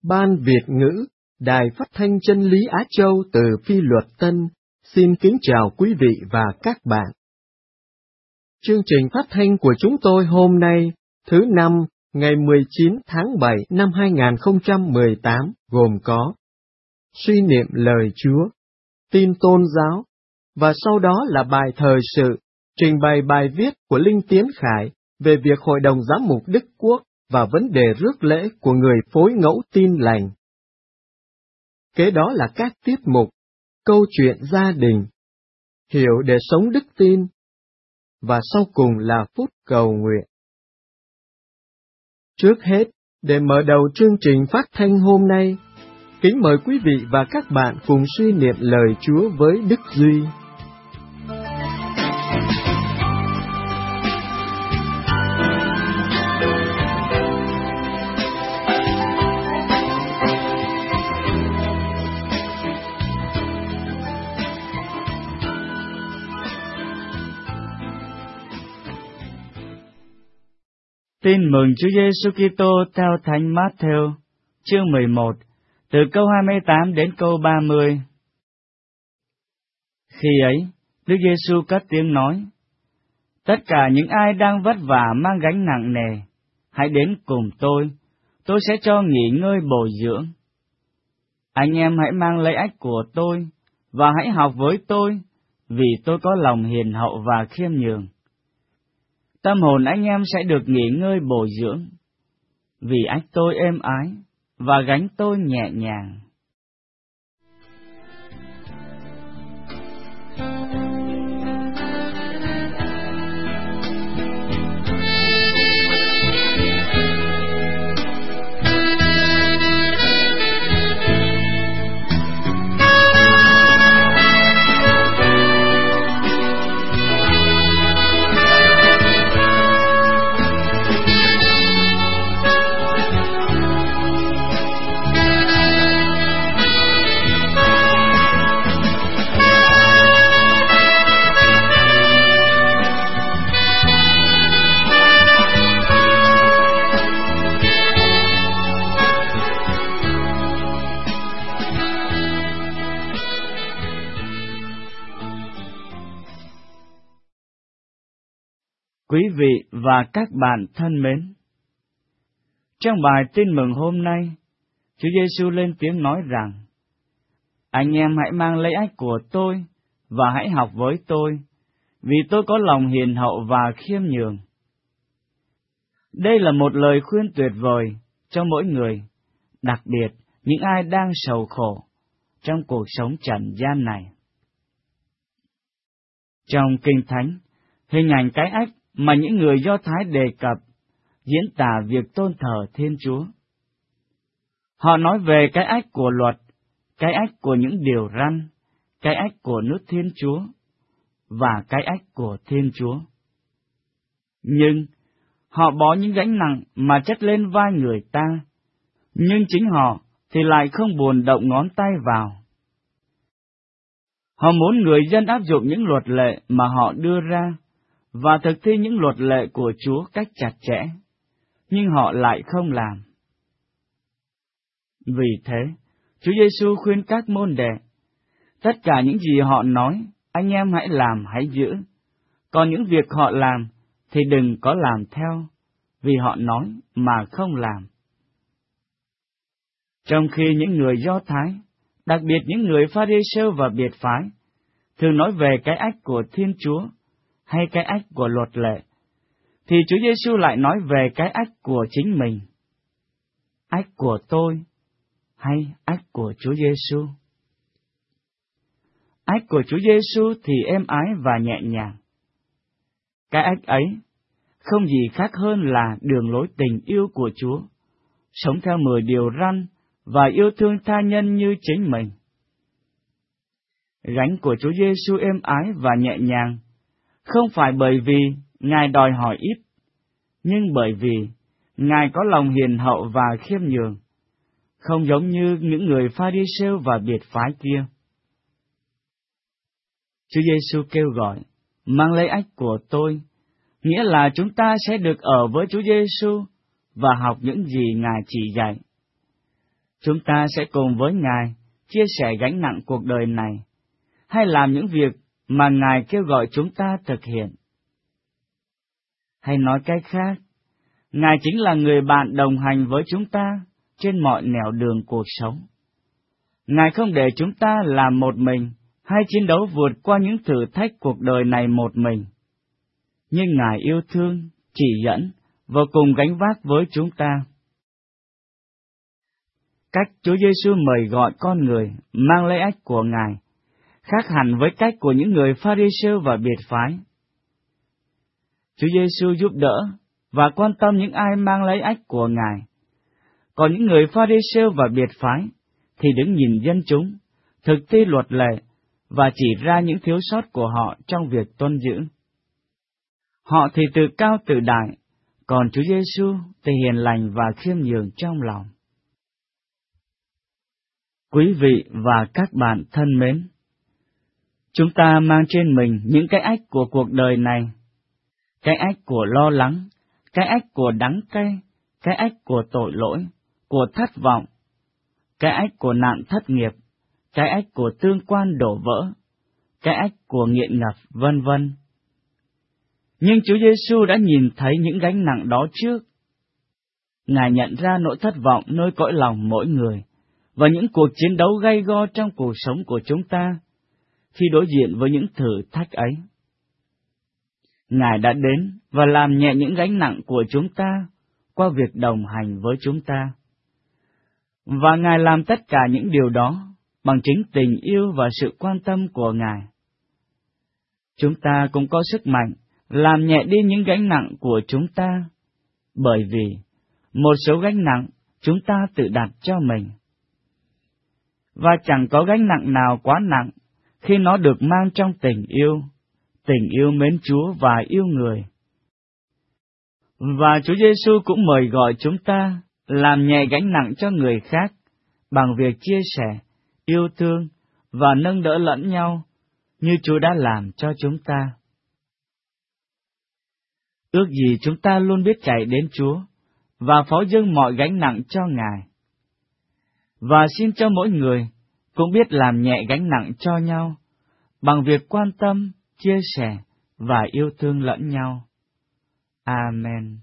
Ban Việt ngữ, Đài Phát thanh Chân lý Á Châu từ Phi Luật Tân, xin kính chào quý vị và các bạn. Chương trình phát thanh của chúng tôi hôm nay, thứ Năm, ngày 19 tháng 7 năm 2018, gồm có suy niệm lời Chúa, tin tôn giáo, và sau đó là bài thời sự, trình bày bài viết của Linh Tiến Khải về việc Hội đồng Giám mục Đức Quốc và vấn đề rước lễ của người phối ngẫu Tin Lành. Kế đó là các tiết mục, câu chuyện gia đình, hiểu để sống đức tin, và sau cùng là phút cầu nguyện. Trước hết, để mở đầu chương trình phát thanh hôm nay, kính mời quý vị và các bạn cùng suy niệm lời Chúa với Đức Duy. Tin mừng Chúa Giêsu Kitô theo Thánh Mát-thêu, chương 11, từ câu 28 đến câu 30. Khi ấy, Đức Giêsu cất tiếng nói: Tất cả những ai đang vất vả mang gánh nặng nề, hãy đến cùng tôi sẽ cho nghỉ ngơi bồi dưỡng. Anh em hãy mang lấy ách của tôi, và hãy học với tôi, vì tôi có lòng hiền hậu và khiêm nhường. Tâm hồn anh em sẽ được nghỉ ngơi bồi dưỡng, vì ách tôi êm ái, và gánh tôi nhẹ nhàng. Quý vị và các bạn thân mến, trong bài tin mừng hôm nay, Chúa Giêsu lên tiếng nói rằng: Anh em hãy mang lấy ách của tôi và hãy học với tôi, vì tôi có lòng hiền hậu và khiêm nhường. Đây là một lời khuyên tuyệt vời cho mỗi người, đặc biệt những ai đang sầu khổ trong cuộc sống trần gian này. Trong Kinh Thánh, hình ảnh cái ách mà những người Do Thái đề cập diễn tả việc tôn thờ Thiên Chúa. Họ nói về cái ách của luật, cái ách của những điều răn, cái ách của nước Thiên Chúa và cái ách của Thiên Chúa. Nhưng họ bỏ những gánh nặng mà chất lên vai người ta, nhưng chính họ thì lại không buồn động ngón tay vào. Họ muốn người dân áp dụng những luật lệ mà họ đưa ra và thực thi những luật lệ của Chúa cách chặt chẽ, nhưng họ lại không làm. Vì thế, Chúa Giêsu khuyên các môn đệ, tất cả những gì họ nói, anh em hãy làm, hãy giữ, còn những việc họ làm thì đừng có làm theo, vì họ nói mà không làm. Trong khi những người Do Thái, đặc biệt những người Pha-ri-sêu và biệt phái, thường nói về cái ách của Thiên Chúa hay cái ách của luật lệ, thì Chúa Giêsu lại nói về cái ách của chính mình. Ách của tôi hay ách của Chúa Giêsu? Ách của Chúa Giêsu thì êm ái và nhẹ nhàng. Cái ách ấy không gì khác hơn là đường lối tình yêu của Chúa, sống theo 10 điều răn và yêu thương tha nhân như chính mình. Gánh của Chúa Giêsu êm ái và nhẹ nhàng, không phải bởi vì Ngài đòi hỏi ít, nhưng bởi vì Ngài có lòng hiền hậu và khiêm nhường, không giống như những người Pha-ri-sêu và biệt phái kia. Chúa Giêsu kêu gọi, mang lấy ách của tôi, nghĩa là chúng ta sẽ được ở với Chúa Giêsu và học những gì Ngài chỉ dạy. chúng ta sẽ cùng với Ngài chia sẻ gánh nặng cuộc đời này, hay làm những việc mà Ngài kêu gọi chúng ta thực hiện. Hay nói cách khác, Ngài chính là người bạn đồng hành với chúng ta trên mọi nẻo đường cuộc sống. Ngài không để chúng ta làm một mình hay chiến đấu vượt qua những thử thách cuộc đời này một mình. Nhưng Ngài yêu thương, chỉ dẫn và cùng gánh vác với chúng ta. Cách Chúa Giêsu mời gọi con người mang lấy ách của Ngài khác hẳn với cách của những người Pha-ri-sêu và biệt phái. Chúa Giêsu giúp đỡ và quan tâm những ai mang lấy ách của Ngài. Còn những người Pha-ri-sêu và biệt phái thì đứng nhìn dân chúng, thực thi luật lệ và chỉ ra những thiếu sót của họ trong việc tuân giữ. Họ thì tự cao tự đại, còn Chúa Giêsu thì hiền lành và khiêm nhường trong lòng. Quý vị và các bạn thân mến, chúng ta mang trên mình những cái ách của cuộc đời này, cái ách của lo lắng, cái ách của đắng cay, cái ách của tội lỗi, của thất vọng, cái ách của nạn thất nghiệp, cái ách của tương quan đổ vỡ, cái ách của nghiện ngập, vân vân. Nhưng Chúa Giêsu đã nhìn thấy những gánh nặng đó trước. Ngài nhận ra nỗi thất vọng nơi cõi lòng mỗi người, và những cuộc chiến đấu gay go trong cuộc sống của chúng ta khi đối diện với những thử thách ấy. Ngài đã đến và làm nhẹ những gánh nặng của chúng ta qua việc đồng hành với chúng ta. Và Ngài làm tất cả những điều đó bằng chính tình yêu và sự quan tâm của Ngài. Chúng ta cũng có sức mạnh làm nhẹ đi những gánh nặng của chúng ta, bởi vì một số gánh nặng chúng ta tự đặt cho mình. Và chẳng có gánh nặng nào quá nặng khi nó được mang trong tình yêu mến Chúa và yêu người. Và Chúa Giêsu cũng mời gọi chúng ta làm nhẹ gánh nặng cho người khác bằng việc chia sẻ, yêu thương và nâng đỡ lẫn nhau như Chúa đã làm cho chúng ta. Ước gì chúng ta luôn biết chạy đến Chúa và phó dâng mọi gánh nặng cho Ngài. Và xin cho mỗi người cũng biết làm nhẹ gánh nặng cho nhau bằng việc quan tâm, chia sẻ và yêu thương lẫn nhau. Amen.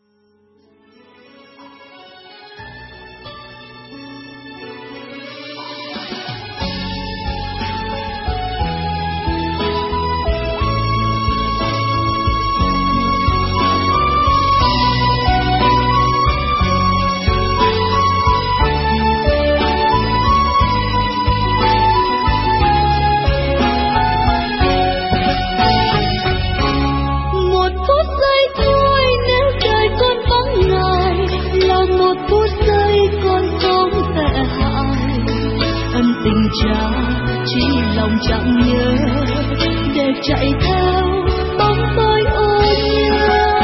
Cha chỉ lòng chẳng nhớ để chạy theo bóng tối ôn nhớ.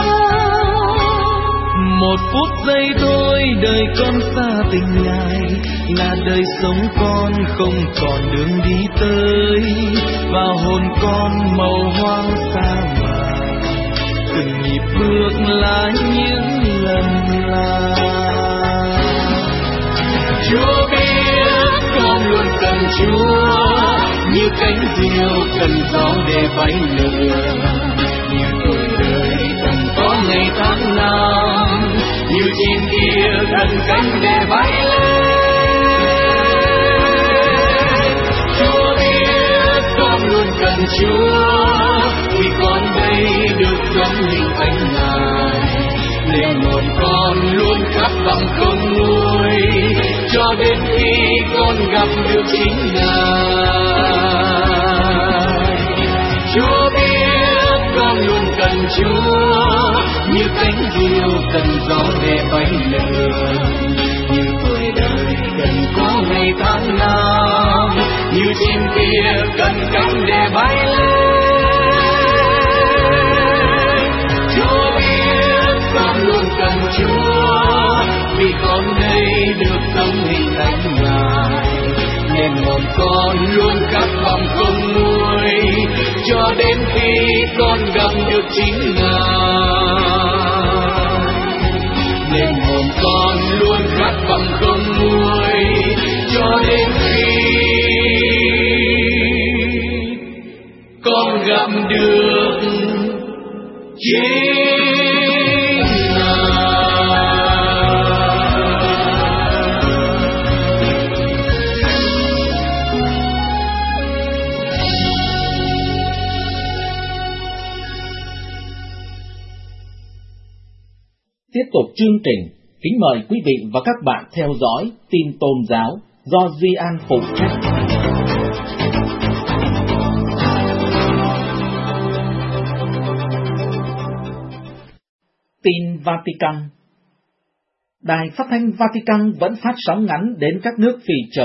Một phút giây thôi đời con xa tình Ngài, là đời sống con không còn đường đi tới, và hồn con màu hoang sa mạc, từng nhịp bước là những lần làm. Chúa biết con luôn cần Chúa, như cánh diều cần gió để bay lượn, như tuổi đời cần có ngày tháng năm, như chim kia cần cánh để bay lên. Chúa biết con luôn cần Chúa, vì con đây được giống linh thánh Ngài, nên hồn con luôn khát vọng không nguôi, cho đến khi con gặp được chính Ngài. Chúa biết con luôn cần Chúa, như cánh diều cần gió để bay lượn, như tuổi đời cần có ngày tháng năm, như chim kia cần cánh để bay lên. Chúa biết con luôn cần Chúa, vì con đây được sống hình thánh Ngài, nên hồn con luôn khát vọng không nguôi, cho đến khi con gặp được chính Ngài. Nên hồn con luôn khát vọng không nguôi, làm được chính Ngài. Tiếp tục chương trình, kính mời quý vị và các bạn theo dõi tin tôn giáo do Duy An phụ trách. Tin Vatican. Đài phát thanh Vatican vẫn phát sóng ngắn đến các nước Phi Châu.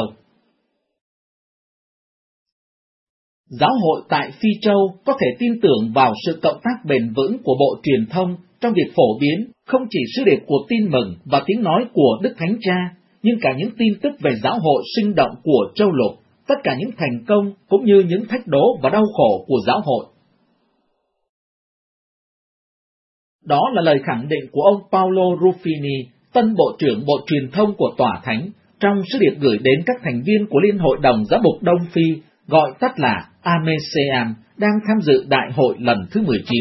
Giáo hội tại Phi Châu có thể tin tưởng vào sự cộng tác bền vững của Bộ Truyền thông trong việc phổ biến không chỉ sứ điệp của tin mừng và tiếng nói của Đức Thánh Cha, nhưng cả những tin tức về giáo hội sinh động của châu lục, tất cả những thành công cũng như những thách đố và đau khổ của giáo hội. Đó là lời khẳng định của ông Paolo Ruffini, tân Bộ trưởng Bộ Truyền thông của Tòa Thánh, trong sứ điệp gửi đến các thành viên của Liên hội đồng Giám mục Đông Phi, gọi tắt là AMECAM, đang tham dự đại hội lần thứ 19.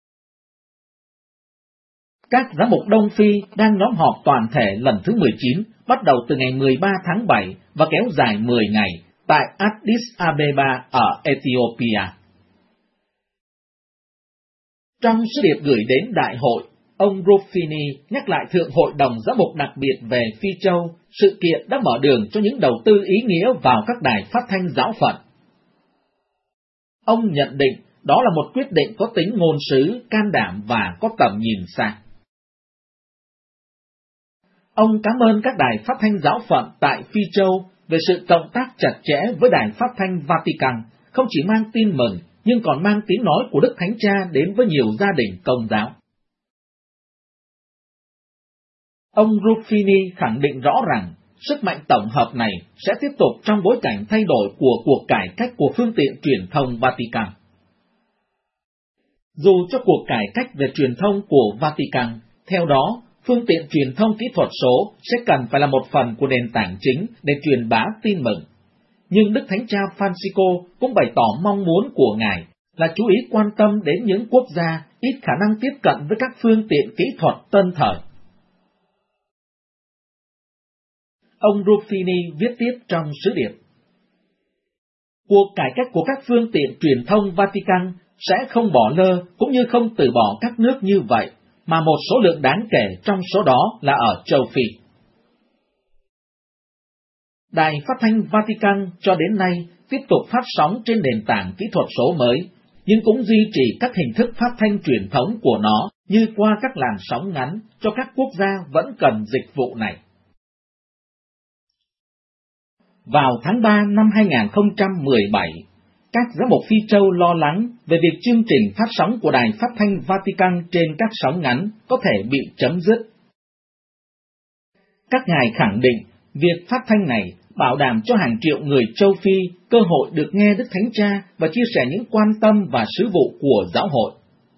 Các giám mục Đông Phi đang nhóm họp toàn thể lần thứ 19, bắt đầu từ ngày 13 tháng 7 và kéo dài 10 ngày, tại Addis Abeba ở Ethiopia. Trong sứ điệp gửi đến đại hội, ông Ruffini nhắc lại Thượng hội đồng Giám mục đặc biệt về Phi Châu, sự kiện đã mở đường cho những đầu tư ý nghĩa vào các đài phát thanh giáo phận. Ông nhận định đó là một quyết định có tính ngôn sứ, can đảm và có tầm nhìn xa. Ông cảm ơn các đài phát thanh giáo phận tại Phi Châu về sự cộng tác chặt chẽ với đài phát thanh Vatican, không chỉ mang tin mừng, nhưng còn mang tiếng nói của Đức Thánh Cha đến với nhiều gia đình Công giáo. Ông Ruffini khẳng định rõ rằng, sức mạnh tổng hợp này sẽ tiếp tục trong bối cảnh thay đổi của cuộc cải cách của phương tiện truyền thông Vatican. Dù cho cuộc cải cách về truyền thông của Vatican, theo đó, phương tiện truyền thông kỹ thuật số sẽ cần phải là một phần của nền tảng chính để truyền bá tin mừng. Nhưng Đức Thánh Cha Francisco cũng bày tỏ mong muốn của Ngài là chú ý quan tâm đến những quốc gia ít khả năng tiếp cận với các phương tiện kỹ thuật tân thời. Ông Ruffini viết tiếp trong sứ điệp: cuộc cải cách của các phương tiện truyền thông Vatican sẽ không bỏ lơ cũng như không từ bỏ các nước như vậy, mà một số lượng đáng kể trong số đó là ở châu Phi. Đài phát thanh Vatican cho đến nay tiếp tục phát sóng trên nền tảng kỹ thuật số mới, nhưng cũng duy trì các hình thức phát thanh truyền thống của nó như qua các làn sóng ngắn cho các quốc gia vẫn cần dịch vụ này. Vào tháng 3 năm 2017, các giám mục Phi Châu lo lắng về việc chương trình phát sóng của Đài Phát thanh Vatican trên các sóng ngắn có thể bị chấm dứt. Các ngài khẳng định việc phát thanh này bảo đảm cho hàng triệu người châu Phi cơ hội được nghe Đức Thánh Cha và chia sẻ những quan tâm và sứ vụ của giáo hội.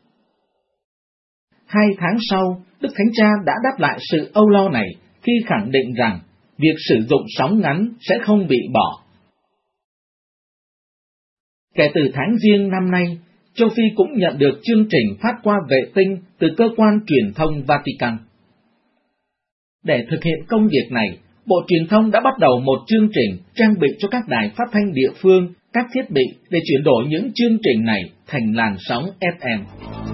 2 tháng sau, Đức Thánh Cha đã đáp lại sự âu lo này khi khẳng định rằng việc sử dụng sóng ngắn sẽ không bị bỏ. Kể từ tháng Giêng năm nay, châu Phi cũng nhận được chương trình phát qua vệ tinh từ cơ quan truyền thông Vatican. Để thực hiện công việc này, Bộ Truyền thông đã bắt đầu một chương trình trang bị cho các đài phát thanh địa phương các thiết bị để chuyển đổi những chương trình này thành làn sóng FM.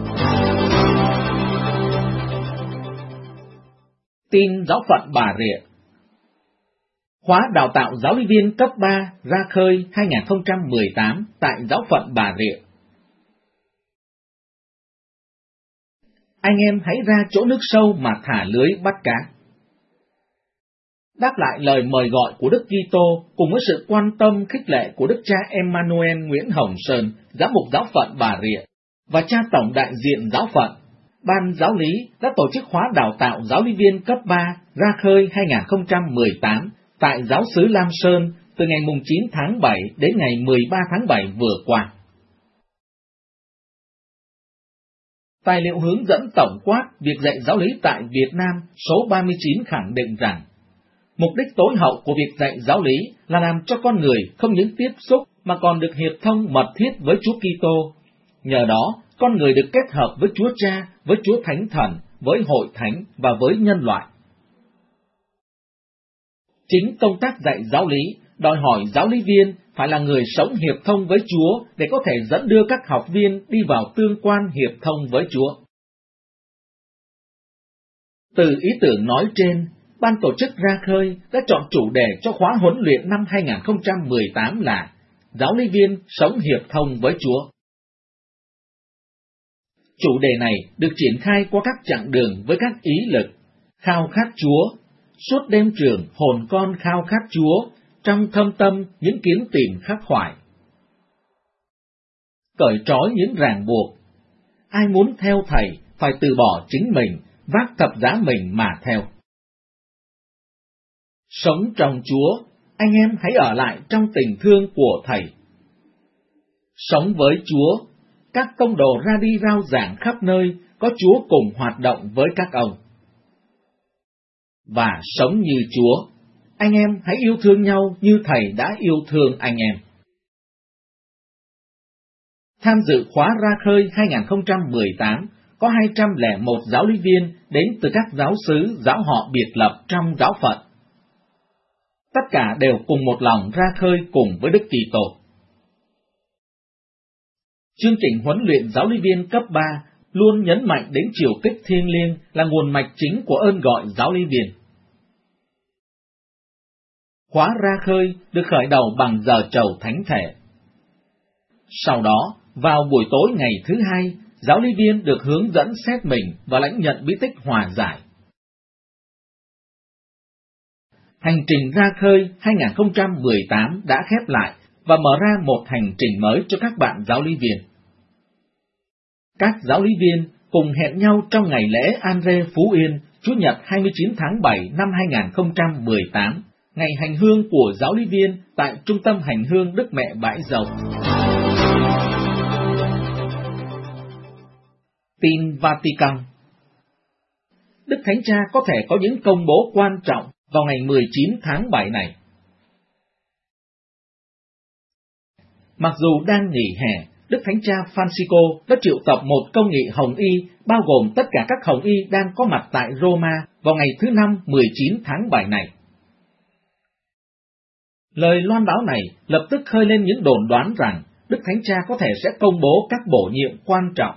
Tin giáo phận Bà Rịa. Khóa đào tạo giáo lý viên cấp 3 ra khơi 2018 tại giáo phận Bà Rịa. Anh em hãy ra chỗ nước sâu mà thả lưới bắt cá. Đáp lại lời mời gọi của Đức Kitô cùng với sự quan tâm khích lệ của Đức cha Emmanuel Nguyễn Hồng Sơn, giám mục giáo phận Bà Rịa, và cha tổng đại diện giáo phận, Ban giáo lý đã tổ chức khóa đào tạo giáo lý viên cấp 3 ra khơi 2018 tại giáo xứ Lam Sơn từ ngày 9 tháng 7 đến ngày 13 tháng 7 vừa qua. Tài liệu hướng dẫn tổng quát việc dạy giáo lý tại Việt Nam số 39 khẳng định rằng, mục đích tối hậu của việc dạy giáo lý là làm cho con người không những tiếp xúc mà còn được hiệp thông mật thiết với Chúa Kitô, Nhờ đó, con người được kết hợp với Chúa Cha, với Chúa Thánh Thần, với hội thánh và với nhân loại. Chính công tác dạy giáo lý đòi hỏi giáo lý viên phải là người sống hiệp thông với Chúa để có thể dẫn đưa các học viên đi vào tương quan hiệp thông với Chúa. Từ ý tưởng nói trên, ban tổ chức Ra Khơi đã chọn chủ đề cho khóa huấn luyện năm 2018 là Giáo lý viên sống hiệp thông với Chúa. Chủ đề này được triển khai qua các chặng đường với các ý lực: khao khát Chúa, suốt đêm trường hồn con khao khát Chúa, trong thâm tâm những kiếm tìm khắc khoải. Cởi trói những ràng buộc, ai muốn theo Thầy phải từ bỏ chính mình, vác thập giá mình mà theo. Sống trong Chúa, anh em hãy ở lại trong tình thương của Thầy. Sống với Chúa, các tông đồ ra đi rao giảng khắp nơi, có Chúa cùng hoạt động với các ông. Và sống như Chúa, anh em hãy yêu thương nhau như Thầy đã yêu thương anh em. Tham dự khóa Ra Khơi 2018, có 201 giáo lý viên đến từ các giáo xứ, giáo họ biệt lập trong giáo phận. Tất cả đều cùng một lòng ra khơi cùng với Đức Kitô. Chương trình huấn luyện giáo lý viên cấp 3 luôn nhấn mạnh đến chiều kích thiêng liêng là nguồn mạch chính của ơn gọi giáo lý viên. Khóa Ra Khơi được khởi đầu bằng giờ trầu thánh thể. Sau đó, vào buổi tối ngày thứ hai, giáo lý viên được hướng dẫn xét mình và lãnh nhận bí tích hòa giải. Hành trình Ra Khơi 2018 đã khép lại và mở ra một hành trình mới cho các bạn giáo lý viên. Các giáo lý viên cùng hẹn nhau trong ngày lễ An-rê Phú Yên, Chủ nhật 29 tháng 7 năm 2018, ngày hành hương của giáo lý viên tại Trung tâm Hành hương Đức Mẹ Bãi Dầu. Tin Vatican. Đức Thánh Cha có thể có những công bố quan trọng vào ngày 19 tháng 7 này. Mặc dù đang nghỉ hè, Đức Thánh Cha Francisco đã triệu tập một công nghị Hồng Y bao gồm tất cả các Hồng Y đang có mặt tại Roma vào ngày thứ Năm 19 tháng 7 này. Lời loan báo này lập tức khơi lên những đồn đoán rằng Đức Thánh Cha có thể sẽ công bố các bổ nhiệm quan trọng.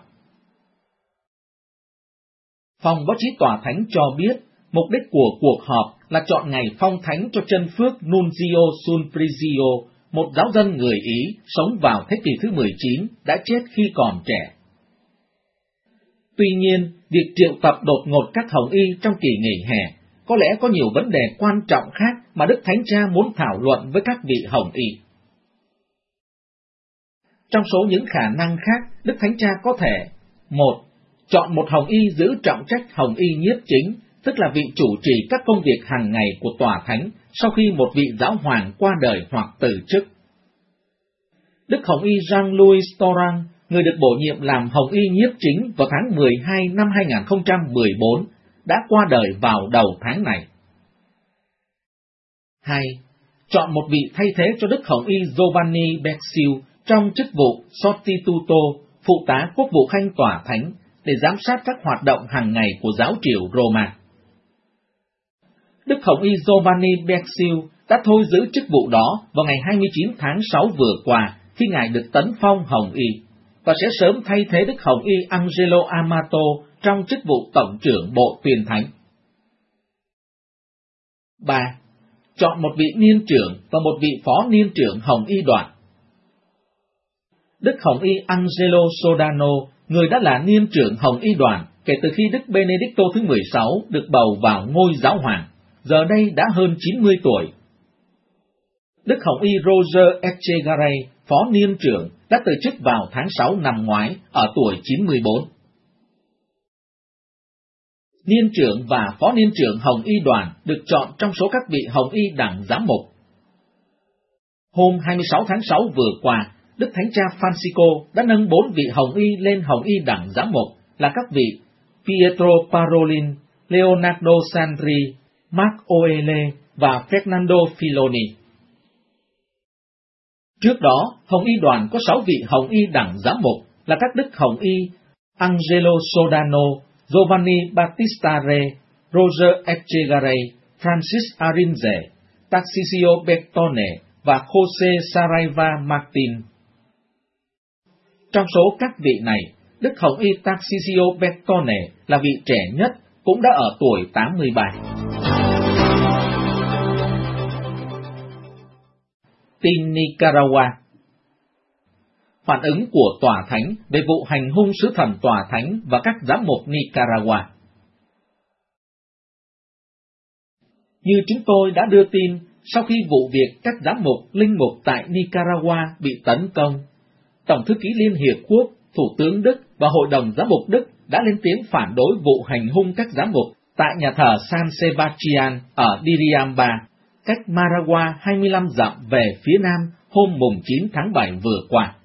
Phòng báo chí Tòa Thánh cho biết, mục đích của cuộc họp là chọn ngày phong thánh cho chân phước Nunzio Sulprizio, một giáo dân người Ý sống vào thế kỷ thứ 19, đã chết khi còn trẻ. Tuy nhiên, việc triệu tập đột ngột các Hồng Y trong kỳ nghỉ hè có lẽ có nhiều vấn đề quan trọng khác mà Đức Thánh Cha muốn thảo luận với các vị Hồng Y. Trong số những khả năng khác, Đức Thánh Cha có thể: 1. Chọn một Hồng Y giữ trọng trách Hồng Y nhiếp chính, tức là vị chủ trì các công việc hàng ngày của Tòa Thánh sau khi một vị giáo hoàng qua đời hoặc từ chức. Đức Hồng Y Jean-Louis Torrang, người được bổ nhiệm làm Hồng Y nhiếp chính vào tháng 12 năm 2014, đã qua đời vào đầu tháng này. 2. Chọn một vị thay thế cho Đức Hồng Y Giovanni Becciu trong chức vụ Sostituto, phụ tá quốc vụ khanh Tòa Thánh, để giám sát các hoạt động hàng ngày của giáo triều Roma. Đức Hồng Y Giovanni Becciu đã thôi giữ chức vụ đó vào ngày 29 tháng 6 vừa qua khi Ngài được tấn phong Hồng Y, và sẽ sớm thay thế Đức Hồng Y Angelo Amato trong chức vụ Tổng trưởng Bộ Tuyên Thánh. 3. Chọn một vị niên trưởng và một vị phó niên trưởng Hồng Y đoàn. Đức Hồng Y Angelo Sodano, người đã là niên trưởng Hồng Y đoàn kể từ khi Đức Benedicto thứ 16 được bầu vào ngôi giáo hoàng, giờ đây đã hơn 90 tuổi. Đức Hồng Y Roger Echegaray, phó niên trưởng, đã từ chức vào tháng 6 năm ngoái ở tuổi 94. Niên trưởng và phó niên trưởng Hồng Y đoàn được chọn trong số các vị Hồng Y đảng giám mục. Hôm 26 tháng 6 vừa qua, Đức Thánh Cha Francisco đã nâng 4 vị Hồng Y lên Hồng Y đảng giám mục là các vị Pietro Parolin, Leonardo Sandri, Mark Oele và Fernando Filoni. Trước đó, Hồng Y đoàn có 6 vị Hồng Y đảng giám mục là các đức hồng y Angelo Sodano, Giovanni Battista Re, Roger Echegaray, Francis Arinze, Tarcisio Bertone và Jose Saraiva Martin. Trong số các vị này, đức hồng y Tarcisio Bertone là vị trẻ nhất, cũng đã ở tuổi 83. Tin Nicaragua. Phản ứng của tòa thánh về vụ hành hung sứ thần tòa thánh và các giám mục Nicaragua. Như chúng tôi đã đưa tin, sau khi vụ việc các giám mục, linh mục tại Nicaragua bị tấn công, Tổng thư ký Liên Hiệp Quốc, Thủ tướng Đức và Hội đồng Giám mục Đức đã lên tiếng phản đối vụ hành hung các giám mục tại nhà thờ San Sebastian ở Diriamba, cách Managua 25 dặm về phía nam hôm mùng 9 tháng 7 vừa qua.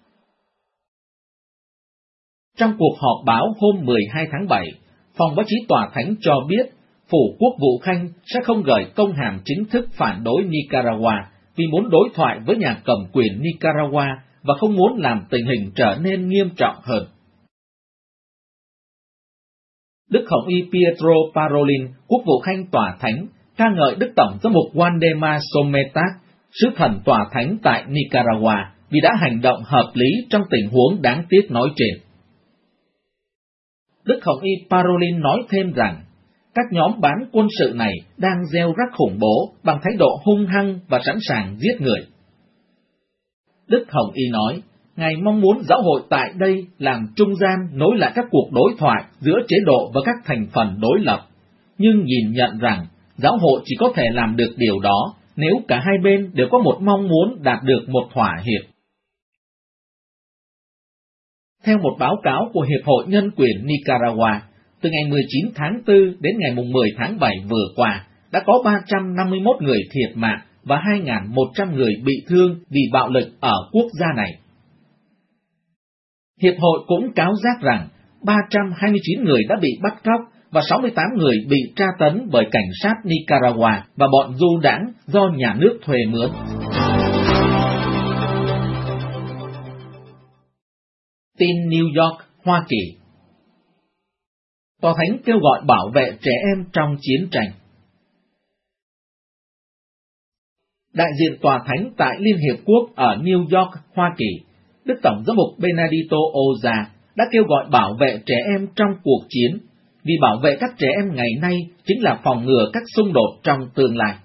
Trong cuộc họp báo hôm 12 tháng 7, Phòng báo chí Tòa Thánh cho biết Phủ Quốc vụ Khanh sẽ không gửi công hàm chính thức phản đối Nicaragua vì muốn đối thoại với nhà cầm quyền Nicaragua và không muốn làm tình hình trở nên nghiêm trọng hơn. Đức hồng y Pietro Parolin, Quốc vụ Khanh Tòa Thánh, ca ngợi Đức Tổng giám mục Waldemar Sometak, sứ thần Tòa Thánh tại Nicaragua, vì đã hành động hợp lý trong tình huống đáng tiếc nói trên. Đức hồng y Parolin nói thêm rằng, các nhóm bán quân sự này đang gieo rắc khủng bố bằng thái độ hung hăng và sẵn sàng giết người. Đức hồng y nói, Ngài mong muốn giáo hội tại đây làm trung gian nối lại các cuộc đối thoại giữa chế độ và các thành phần đối lập, nhưng nhìn nhận rằng giáo hội chỉ có thể làm được điều đó nếu cả hai bên đều có một mong muốn đạt được một thỏa hiệp. Theo một báo cáo của Hiệp hội Nhân quyền Nicaragua, từ ngày 19 tháng 4 đến ngày 10 tháng 7 vừa qua, đã có 351 người thiệt mạng và 2.100 người bị thương vì bạo lực ở quốc gia này. Hiệp hội cũng cáo giác rằng 329 người đã bị bắt cóc và 68 người bị tra tấn bởi cảnh sát Nicaragua và bọn du đãng do nhà nước thuê mướn. Tin New York, Hoa Kỳ. Tòa Thánh kêu gọi bảo vệ trẻ em trong chiến tranh. Đại diện Tòa Thánh tại Liên Hiệp Quốc ở New York, Hoa Kỳ, Đức Tổng giám mục Benedito Oza đã kêu gọi bảo vệ trẻ em trong cuộc chiến, vì bảo vệ các trẻ em ngày nay chính là phòng ngừa các xung đột trong tương lai.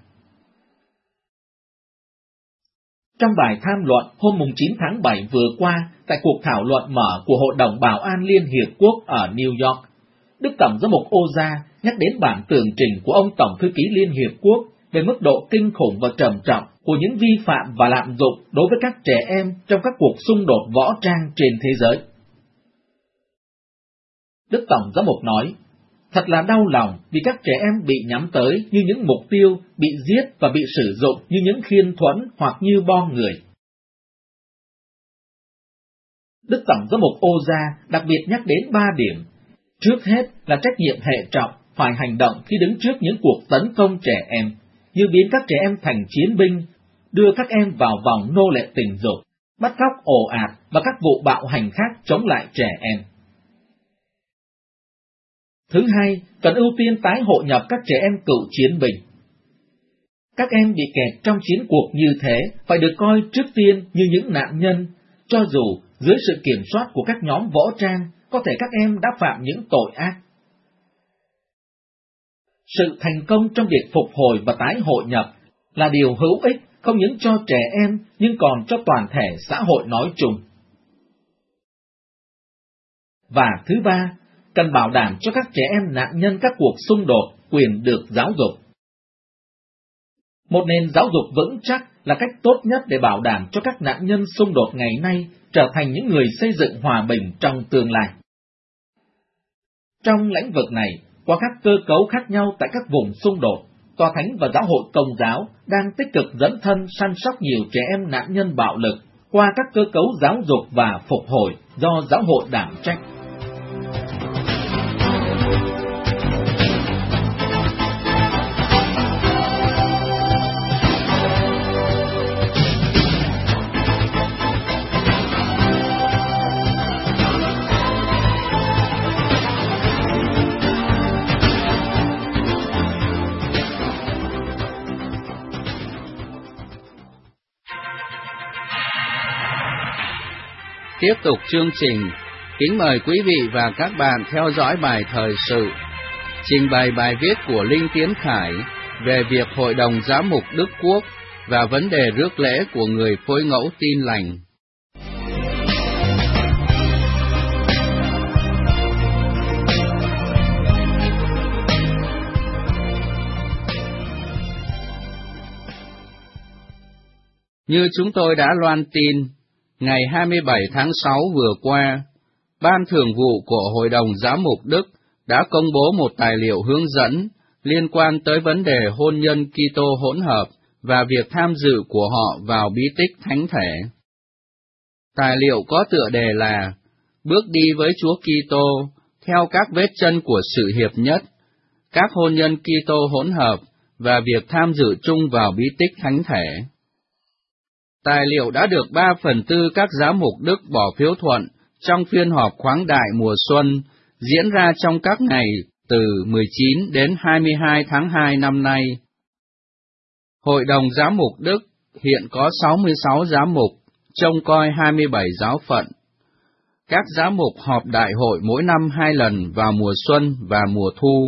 Trong bài tham luận hôm 9 tháng 7 vừa qua tại cuộc thảo luận mở của Hội đồng Bảo an Liên Hiệp Quốc ở New York, Đức Tổng giám mục Oza nhắc đến bản tường trình của ông Tổng thư ký Liên Hiệp Quốc về mức độ kinh khủng và trầm trọng của những vi phạm và lạm dụng đối với các trẻ em trong các cuộc xung đột võ trang trên thế giới. Đức Tổng giám mục nói, thật là đau lòng vì các trẻ em bị nhắm tới như những mục tiêu, bị giết và bị sử dụng như những khiên thuẫn hoặc như bom người. Đức Tổng giám mục Oza đặc biệt nhắc đến 3 điểm. Trước hết là trách nhiệm hệ trọng phải hành động khi đứng trước những cuộc tấn công trẻ em, như biến các trẻ em thành chiến binh, đưa các em vào vòng nô lệ tình dục, bắt cóc ồ ạt và các vụ bạo hành khác chống lại trẻ em. Thứ hai, cần ưu tiên tái hội nhập các trẻ em cựu chiến binh. Các em bị kẹt trong chiến cuộc như thế phải được coi trước tiên như những nạn nhân, cho dù dưới sự kiểm soát của các nhóm võ trang, có thể các em đã phạm những tội ác. Sự thành công trong việc phục hồi và tái hội nhập là điều hữu ích không những cho trẻ em nhưng còn cho toàn thể xã hội nói chung. Và thứ ba, cần bảo đảm cho các trẻ em nạn nhân các cuộc xung đột quyền được giáo dục. Một nền giáo dục vững chắc là cách tốt nhất để bảo đảm cho các nạn nhân xung đột ngày nay trở thành những người xây dựng hòa bình trong tương lai. Trong lĩnh vực này, qua các cơ cấu khác nhau tại các vùng xung đột, Tòa Thánh và Giáo hội Công giáo đang tích cực dẫn thân săn sóc nhiều trẻ em nạn nhân bạo lực qua các cơ cấu giáo dục và phục hồi do giáo hội đảm trách. Tiếp tục chương trình, kính mời quý vị và các bạn theo dõi bài thời sự, trình bày bài viết của Linh Tiến Khải về việc Hội đồng Giám mục Đức Quốc và vấn đề rước lễ của người phối ngẫu Tin Lành. Như chúng tôi đã loan tin, ngày 27 tháng 6 vừa qua, Ban Thường vụ của Hội đồng Giám mục Đức đã công bố một tài liệu hướng dẫn liên quan tới vấn đề hôn nhân Kitô hỗn hợp và việc tham dự của họ vào bí tích thánh thể. Tài liệu có tựa đề là Bước đi với Chúa Kitô theo các vết chân của sự hiệp nhất, các hôn nhân Kitô hỗn hợp và việc tham dự chung vào bí tích thánh thể. Tài liệu đã được 3/4 các giám mục Đức bỏ phiếu thuận trong phiên họp khoáng đại mùa xuân diễn ra trong các ngày từ 19 đến 22 tháng 2 năm nay. Hội đồng Giám mục Đức hiện có 66 giám mục, trông coi 27 giáo phận. Các giám mục họp đại hội mỗi năm 2 lần vào mùa xuân và mùa thu.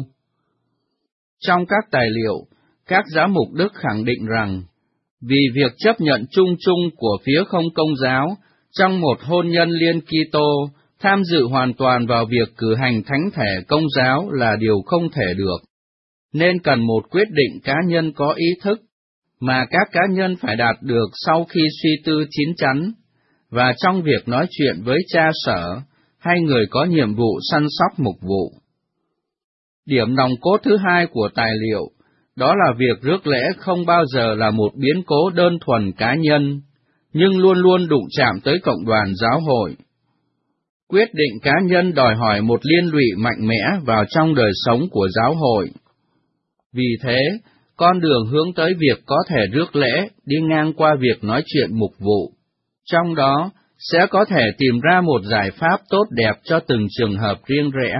Trong các tài liệu, các giám mục Đức khẳng định rằng, vì việc chấp nhận chung của phía không công giáo trong một hôn nhân liên Kitô tham dự hoàn toàn vào việc cử hành thánh thể công giáo là điều không thể được, nên cần một quyết định cá nhân có ý thức, mà các cá nhân phải đạt được sau khi suy tư chín chắn, và trong việc nói chuyện với cha sở hay người có nhiệm vụ săn sóc mục vụ. Điểm nòng cốt thứ hai của tài liệu đó là việc rước lễ không bao giờ là một biến cố đơn thuần cá nhân, nhưng luôn luôn đụng chạm tới cộng đoàn giáo hội. Quyết định cá nhân đòi hỏi một liên lụy mạnh mẽ vào trong đời sống của giáo hội. Vì thế, con đường hướng tới việc có thể rước lễ đi ngang qua việc nói chuyện mục vụ, trong đó sẽ có thể tìm ra một giải pháp tốt đẹp cho từng trường hợp riêng rẽ.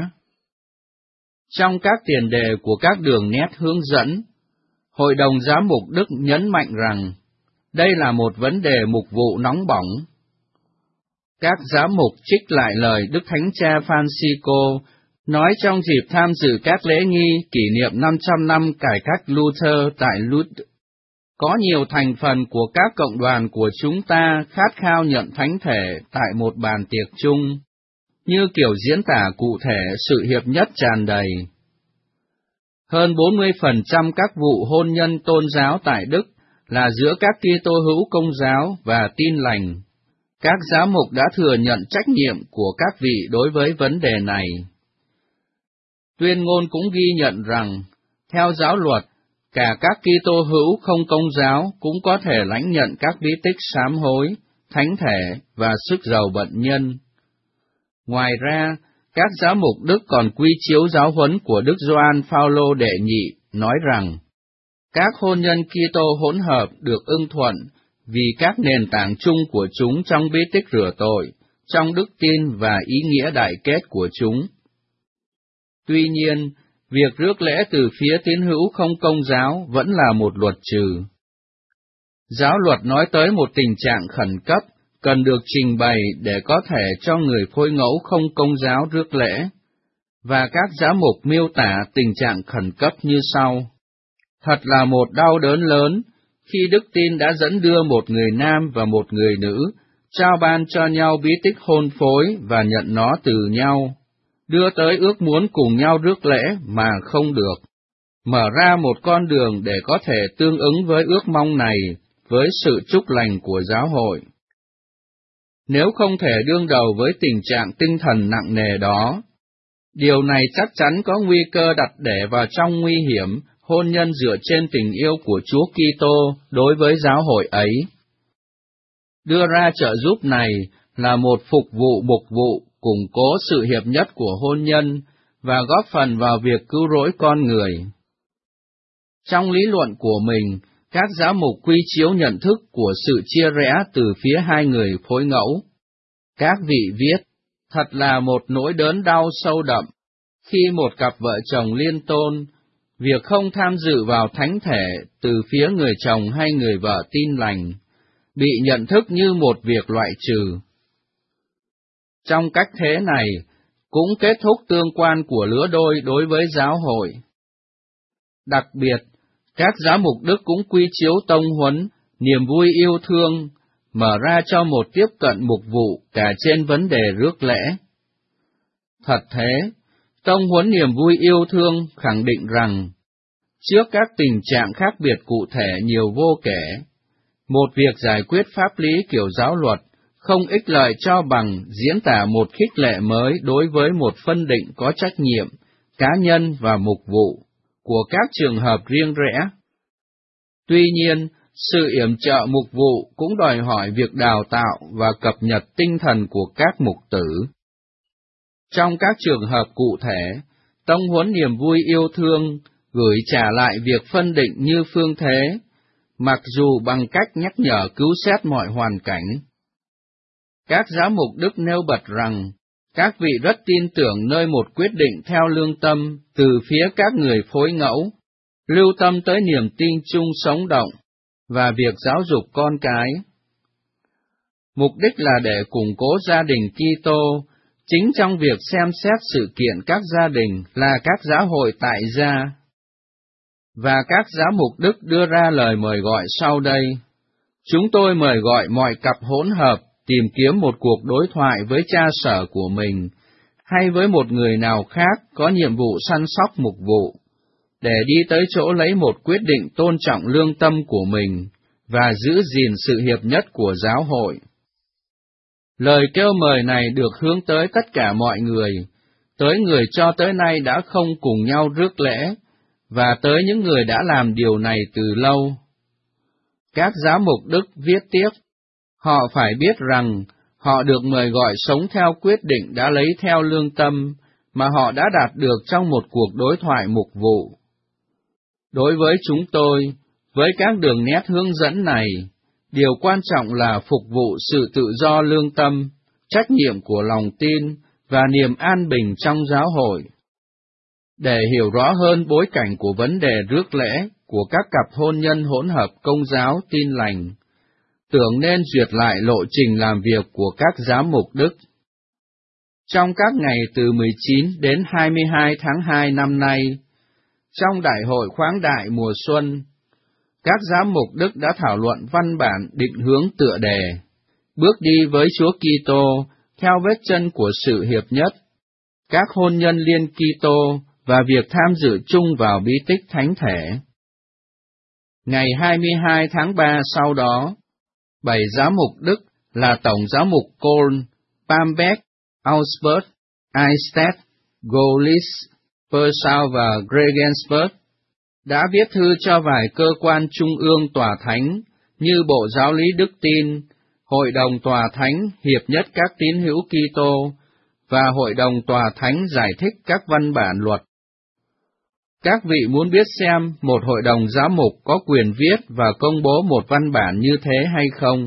Trong các tiền đề của các đường nét hướng dẫn, Hội đồng Giám mục Đức nhấn mạnh rằng đây là một vấn đề mục vụ nóng bỏng. Các giám mục trích lại lời Đức Thánh Cha Francisco nói trong dịp tham dự các lễ nghi kỷ niệm 500 năm cải cách Luther tại Lutz. Có nhiều thành phần của các cộng đoàn của chúng ta khát khao nhận thánh thể tại một bàn tiệc chung, như kiểu diễn tả cụ thể sự hiệp nhất tràn đầy. Hơn 40% các vụ hôn nhân tôn giáo tại Đức là giữa các Kitô hữu Công giáo và Tin Lành. Các giám mục đã thừa nhận trách nhiệm của các vị đối với vấn đề này. Tuyên ngôn cũng ghi nhận rằng, theo giáo luật, cả các Kitô hữu không Công giáo cũng có thể lãnh nhận các bí tích sám hối, thánh thể và sức giàu bận nhân. Ngoài ra, các giám mục Đức còn quy chiếu giáo huấn của Đức Gioan Phaolô đệ nhị nói rằng, các hôn nhân Kitô hỗn hợp được ưng thuận vì các nền tảng chung của chúng trong bí tích rửa tội, trong đức tin và ý nghĩa đại kết của chúng. Tuy nhiên, việc rước lễ từ phía tín hữu không Công giáo vẫn là một luật trừ. Giáo luật nói tới một tình trạng khẩn cấp cần được trình bày để có thể cho người phối ngẫu không Công giáo rước lễ, và các giám mục miêu tả tình trạng khẩn cấp như sau. Thật là một đau đớn lớn khi đức tin đã dẫn đưa một người nam và một người nữ, trao ban cho nhau bí tích hôn phối và nhận nó từ nhau, đưa tới ước muốn cùng nhau rước lễ mà không được, mở ra một con đường để có thể tương ứng với ước mong này với sự chúc lành của giáo hội. Nếu không thể đương đầu với tình trạng tinh thần nặng nề đó, điều này chắc chắn có nguy cơ đặt để vào trong nguy hiểm hôn nhân dựa trên tình yêu của Chúa Kitô đối với giáo hội ấy. Đưa ra trợ giúp này là một phục vụ mục vụ củng cố sự hiệp nhất của hôn nhân và góp phần vào việc cứu rỗi con người. Trong lý luận của mình, các giám mục quy chiếu nhận thức của sự chia rẽ từ phía hai người phối ngẫu. Các vị viết, thật là một nỗi đớn đau sâu đậm, khi một cặp vợ chồng liên tôn, việc không tham dự vào thánh thể từ phía người chồng hay người vợ Tin Lành, bị nhận thức như một việc loại trừ. Trong cách thế này, cũng kết thúc tương quan của lứa đôi đối với giáo hội. Đặc biệt, các giám mục đức cũng quy chiếu tông huấn, niềm vui yêu thương, mở ra cho một tiếp cận mục vụ cả trên vấn đề rước lễ. Thật thế, tông huấn niềm vui yêu thương khẳng định rằng, trước các tình trạng khác biệt cụ thể nhiều vô kể, một việc giải quyết pháp lý kiểu giáo luật không ích lợi cho bằng diễn tả một khích lệ mới đối với một phân định có trách nhiệm, cá nhân và mục vụ, của các trường hợp riêng rẽ. Tuy nhiên, sự yểm trợ mục vụ cũng đòi hỏi việc đào tạo và cập nhật tinh thần của các mục tử. Trong các trường hợp cụ thể, tông huấn niềm vui yêu thương gửi trả lại việc phân định như phương thế, mặc dù bằng cách nhắc nhở cứu xét mọi hoàn cảnh. Các giám mục đức nêu bật rằng, các vị rất tin tưởng nơi một quyết định theo lương tâm từ phía các người phối ngẫu, lưu tâm tới niềm tin chung sống động, và việc giáo dục con cái. Mục đích là để củng cố gia đình Kitô, chính trong việc xem xét sự kiện các gia đình là các giáo hội tại gia. Và các giám mục đức đưa ra lời mời gọi sau đây. Chúng tôi mời gọi mọi cặp hỗn hợp tìm kiếm một cuộc đối thoại với cha sở của mình, hay với một người nào khác có nhiệm vụ săn sóc mục vụ, để đi tới chỗ lấy một quyết định tôn trọng lương tâm của mình, và giữ gìn sự hiệp nhất của giáo hội. Lời kêu mời này được hướng tới tất cả mọi người, tới người cho tới nay đã không cùng nhau rước lễ, và tới những người đã làm điều này từ lâu. Các giám mục đức viết tiếp, họ phải biết rằng họ được mời gọi sống theo quyết định đã lấy theo lương tâm mà họ đã đạt được trong một cuộc đối thoại mục vụ. Đối với chúng tôi, với các đường nét hướng dẫn này, điều quan trọng là phục vụ sự tự do lương tâm, trách nhiệm của lòng tin và niềm an bình trong giáo hội. Để hiểu rõ hơn bối cảnh của vấn đề rước lễ của các cặp hôn nhân hỗn hợp Công giáo Tin lành, tưởng nên duyệt lại lộ trình làm việc của các giám mục đức. Trong các ngày từ 19 đến 22 tháng 2 năm nay, trong Đại hội khoáng đại mùa xuân, các giám mục đức đã thảo luận văn bản định hướng tựa đề, bước đi với Chúa Kitô theo vết chân của sự hiệp nhất, các hôn nhân liên Kitô và việc tham dự chung vào bí tích thánh thể. Ngày 22 tháng 3 sau đó, 7 giám mục Đức là Tổng giám mục Köln, Bamberg, Augsburg, Eichstätt, Görlitz, Passau và Regensburg đã viết thư cho vài cơ quan trung ương tòa thánh như Bộ Giáo lý Đức tin, Hội đồng Tòa Thánh Hiệp nhất các tín hữu Kitô và Hội đồng Tòa Thánh giải thích các văn bản luật. Các vị muốn biết xem một hội đồng giám mục có quyền viết và công bố một văn bản như thế hay không?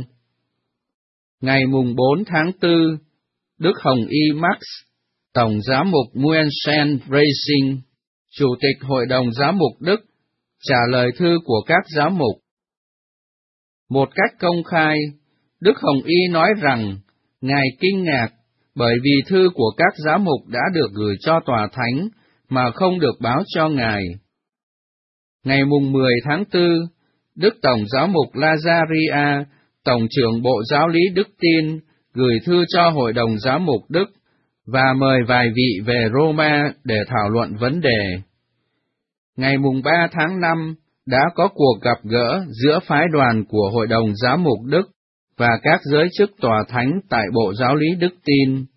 Ngày mùng 4 tháng 4, Đức Hồng Y Max, Tổng giám mục Muenchen Racing, Chủ tịch Hội đồng Giám mục Đức, trả lời thư của các giám mục. Một cách công khai, Đức Hồng Y nói rằng, Ngài kinh ngạc bởi vì thư của các giám mục đã được gửi cho tòa thánh mà không được báo cho Ngài. Ngày mùng 10 tháng 4, Đức Tổng giám mục Lazaria, Tổng trưởng Bộ Giáo lý Đức tin, gửi thư cho Hội đồng Giám mục Đức và mời vài vị về Roma để thảo luận vấn đề. Ngày mùng 3 tháng 5 đã có cuộc gặp gỡ giữa phái đoàn của Hội đồng Giám mục Đức và các giới chức tòa thánh tại Bộ Giáo lý Đức tin.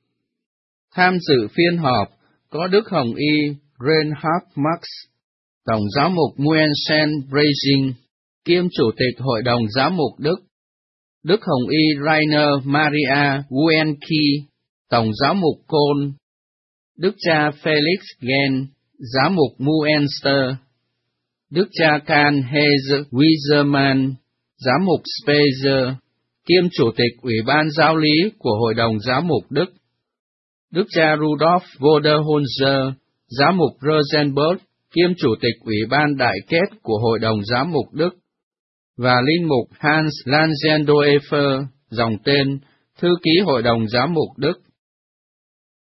Tham dự phiên họp có Đức Hồng Y Reinhard Marx, Tổng giám mục Muenchen Racing, kiêm Chủ tịch Hội đồng Giám mục Đức, Đức Hồng Y Rainer Maria Wuenki, Tổng giám mục Köln, Đức cha Felix Gen, giám mục Münster, Đức cha Karl Heze Wiesermann, giám mục Speyer, kiêm Chủ tịch Ủy ban Giáo lý của Hội đồng Giám mục Đức, Đức cha Rudolf Voderholzer, giám mục Rosenberg, kiêm Chủ tịch Ủy ban Đại kết của Hội đồng Giám mục Đức, và Linh mục Hans Langendoefer, dòng tên, thư ký Hội đồng Giám mục Đức.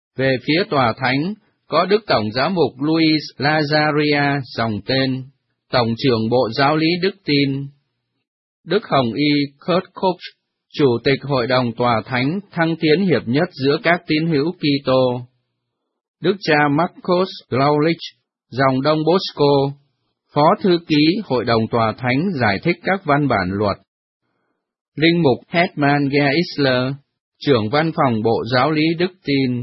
Về phía tòa thánh, có Đức Tổng Giám mục Luis Lazaria dòng tên, Tổng trưởng Bộ Giáo lý Đức Tin, Đức Hồng Y Kurt Koch, Chủ tịch Hội đồng Tòa Thánh thăng tiến hiệp nhất giữa các tín hữu Kitô, Đức cha Marcos Glaulich, dòng Đông Bosco, Phó Thư ký Hội đồng Tòa Thánh giải thích các văn bản luật, Linh mục Hetman Geisler, trưởng văn phòng Bộ Giáo lý Đức Tin.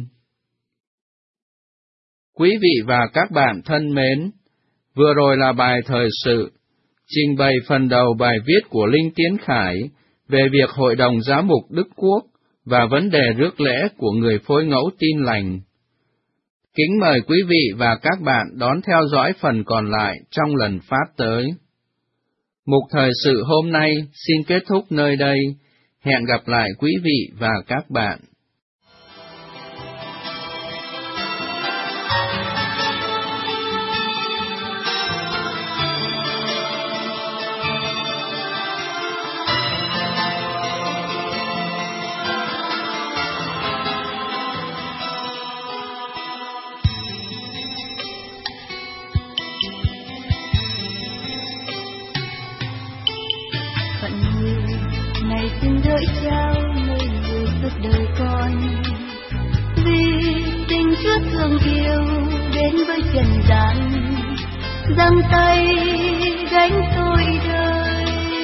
Quý vị và các bạn thân mến, vừa rồi là bài thời sự, trình bày phần đầu bài viết của Linh Tiến Khải về việc Hội đồng Giám mục Đức Quốc và vấn đề rước lễ của người phối ngẫu Tin Lành. Kính mời quý vị và các bạn đón theo dõi phần còn lại trong lần phát tới. Mục thời sự hôm nay xin kết thúc nơi đây. Hẹn gặp lại quý vị và các bạn. Gửi trao nơi người suốt đời con, vì tình Chúa thương yêu đến với trần gian, giang tay gánh tội đời.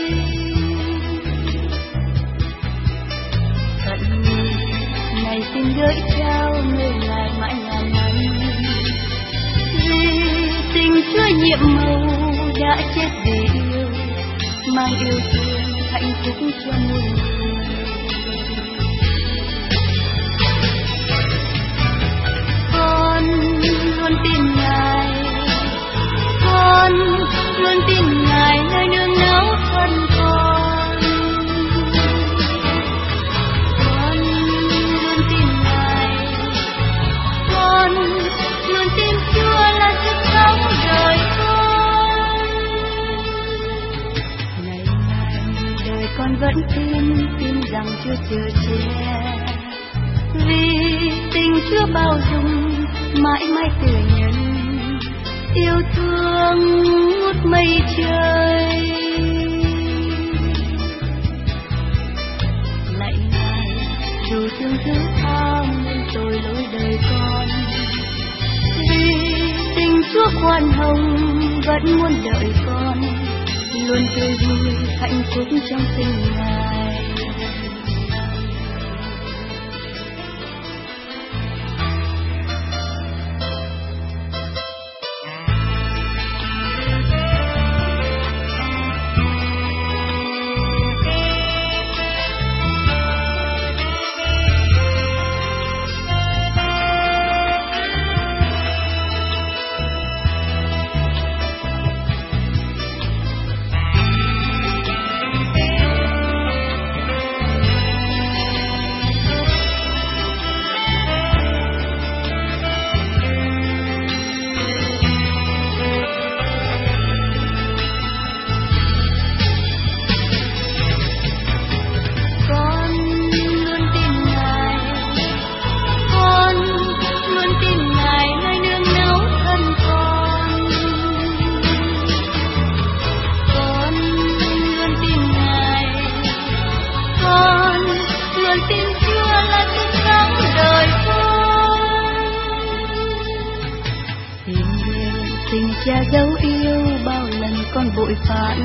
Phận người này xin gửi trao nơi lại mãi ngàn năm, vì tình Chúa nhiệm màu đã chết để yêu, mang yêu thương hạnh phúc cho muôn người. Con luôn tin Ngài, con luôn tin Ngài nơi nương náu thân con. Con luôn tin Ngài, con luôn tin Chúa là sức sống đời con. Ngày ngày đời con vẫn tin rằng Chúa chở che, vì tình Chúa bao dung mãi mãi từ nhân, yêu thương ngút mây trời. Lạy Ngài dù thương thứ tha nên tội lỗi đời con, vì tình Chúa khoan hồng vẫn muốn đợi con, luôn tươi vui hạnh phúc trong tình Ngài. Cha dấu yêu bao lần con vội phản,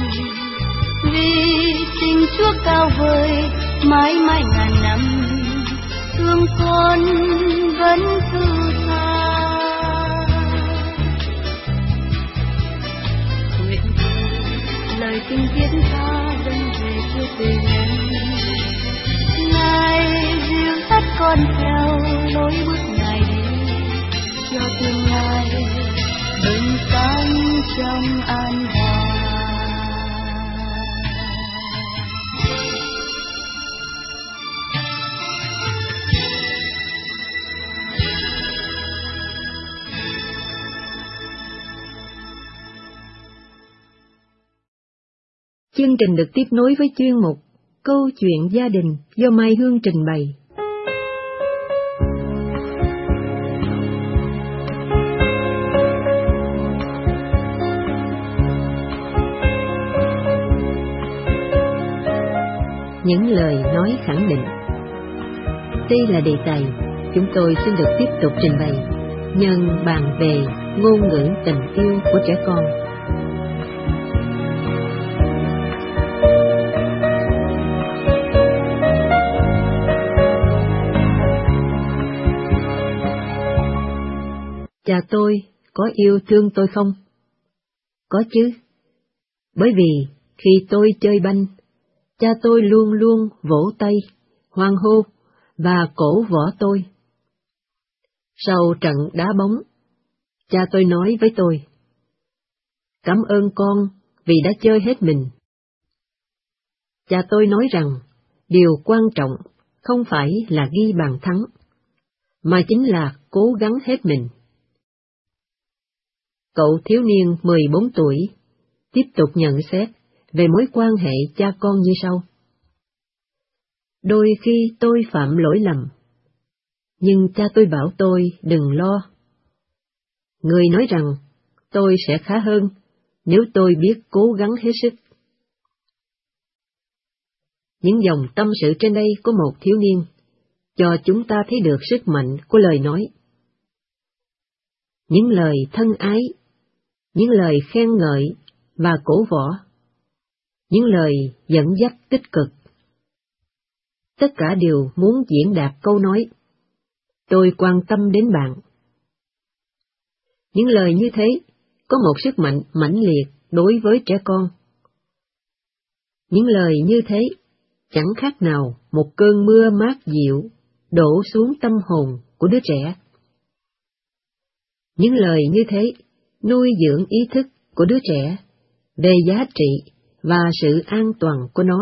vì tình Chúa cao vời mãi mãi ngàn năm, thương con vẫn thứ tha. Nguyện lời tình thiết tha dâng về Chúa từ nhân, Ngài dìu dắt con theo lối bước Ngài đi, cho tương lai bình an trong an hòa. Chương trình được tiếp nối với chuyên mục Câu chuyện gia đình do Mai Hương trình bày. những lời nói khẳng định. Đây là đề tài chúng tôi xin được tiếp tục trình bày, nhân bàn về ngôn ngữ tình yêu của trẻ con. Cha tôi có yêu thương tôi không? Có chứ. Bởi vì khi tôi chơi banh, cha tôi luôn luôn vỗ tay, hoan hô và cổ võ tôi. Sau trận đá bóng, cha tôi nói với tôi: "Cảm ơn con vì đã chơi hết mình." Cha tôi nói rằng điều quan trọng không phải là ghi bàn thắng, mà chính là cố gắng hết mình. Cậu thiếu niên 14 tuổi tiếp tục nhận xét về mối quan hệ cha con như sau: "Đôi khi tôi phạm lỗi lầm, nhưng cha tôi bảo tôi đừng lo. Người nói rằng tôi sẽ khá hơn nếu tôi biết cố gắng hết sức." Những dòng tâm sự trên đây của một thiếu niên cho chúng ta thấy được sức mạnh của lời nói. Những lời thân ái, những lời khen ngợi và cổ võ, những lời dẫn dắt tích cực. Tất cả đều muốn diễn đạt câu nói: "Tôi quan tâm đến bạn." Những lời như thế có một sức mạnh mãnh liệt đối với trẻ con. Những lời như thế chẳng khác nào một cơn mưa mát dịu đổ xuống tâm hồn của đứa trẻ. Những lời như thế nuôi dưỡng ý thức của đứa trẻ về giá trị và sự an toàn của nó.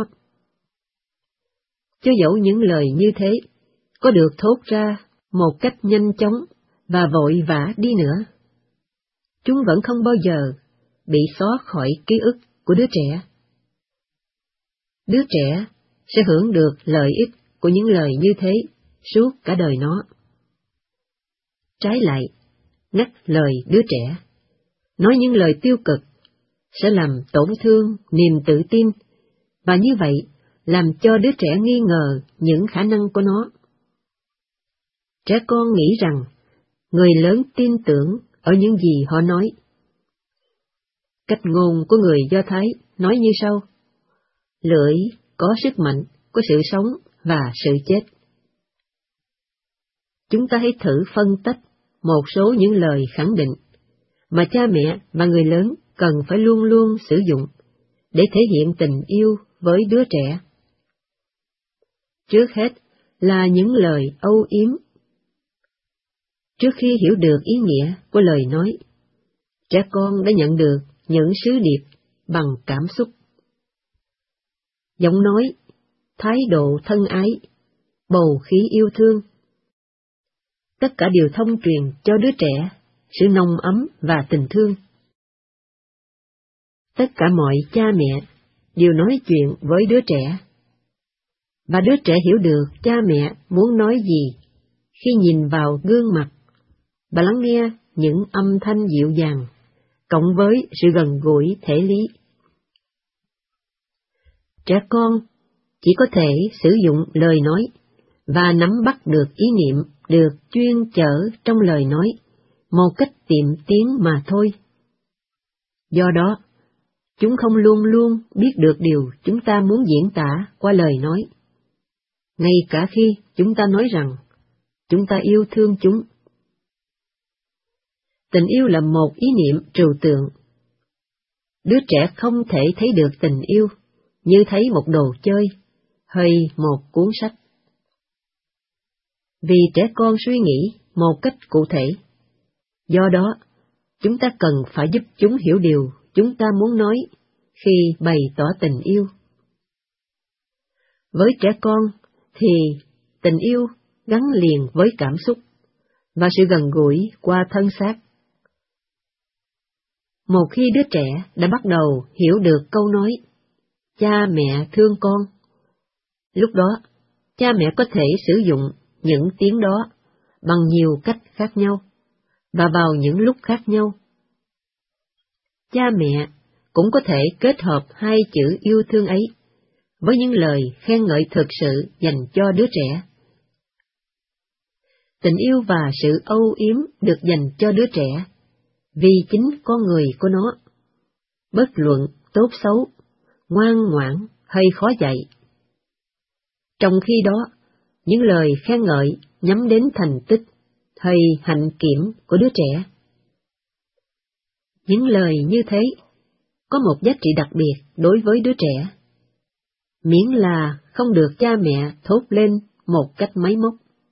Cho dẫu những lời như thế có được thốt ra một cách nhanh chóng và vội vã đi nữa, chúng vẫn không bao giờ bị xóa khỏi ký ức của đứa trẻ. Đứa trẻ sẽ hưởng được lợi ích của những lời như thế suốt cả đời nó. Trái lại, ngắt lời đứa trẻ, nói những lời tiêu cực sẽ làm tổn thương niềm tự tin, và như vậy làm cho đứa trẻ nghi ngờ những khả năng của nó. Trẻ con nghĩ rằng người lớn tin tưởng ở những gì họ nói. Cách ngôn của người Do Thái nói như sau: "Lưỡi có sức mạnh của sự sống và sự chết." Chúng ta hãy thử phân tách một số những lời khẳng định mà cha mẹ và người lớn cần phải luôn luôn sử dụng để thể hiện tình yêu với đứa trẻ. Trước hết là những lời âu yếm. Trước khi hiểu được ý nghĩa của lời nói, trẻ con đã nhận được những sứ điệp bằng cảm xúc. Giọng nói, thái độ thân ái, bầu khí yêu thương. Tất cả đều thông truyền cho đứa trẻ sự nồng ấm và tình thương. Tất cả mọi cha mẹ đều nói chuyện với đứa trẻ, và đứa trẻ hiểu được cha mẹ muốn nói gì khi nhìn vào gương mặt và lắng nghe những âm thanh dịu dàng, cộng với sự gần gũi thể lý. Trẻ con chỉ có thể sử dụng lời nói và nắm bắt được ý niệm được chuyên chở trong lời nói một cách tiệm tiến mà thôi. Do đó, chúng không luôn luôn biết được điều chúng ta muốn diễn tả qua lời nói, ngay cả khi chúng ta nói rằng chúng ta yêu thương chúng. Tình yêu là một ý niệm trừu tượng. Đứa trẻ không thể thấy được tình yêu như thấy một đồ chơi hay một cuốn sách. Vì trẻ con suy nghĩ một cách cụ thể, do đó chúng ta cần phải giúp chúng hiểu điều chúng ta muốn nói khi bày tỏ tình yêu. Với trẻ con thì tình yêu gắn liền với cảm xúc và sự gần gũi qua thân xác. Một khi đứa trẻ đã bắt đầu hiểu được câu nói "cha mẹ thương con", lúc đó cha mẹ có thể sử dụng những tiếng đó bằng nhiều cách khác nhau và vào những lúc khác nhau. Cha mẹ cũng có thể kết hợp hai chữ yêu thương ấy với những lời khen ngợi thực sự dành cho đứa trẻ. Tình yêu và sự âu yếm được dành cho đứa trẻ vì chính con người của nó, bất luận tốt xấu, ngoan ngoãn hay khó dạy. Trong khi đó, những lời khen ngợi nhắm đến thành tích hay hạnh kiểm của đứa trẻ. Những lời như thế có một giá trị đặc biệt đối với đứa trẻ, miễn là không được cha mẹ thốt lên một cách máy móc.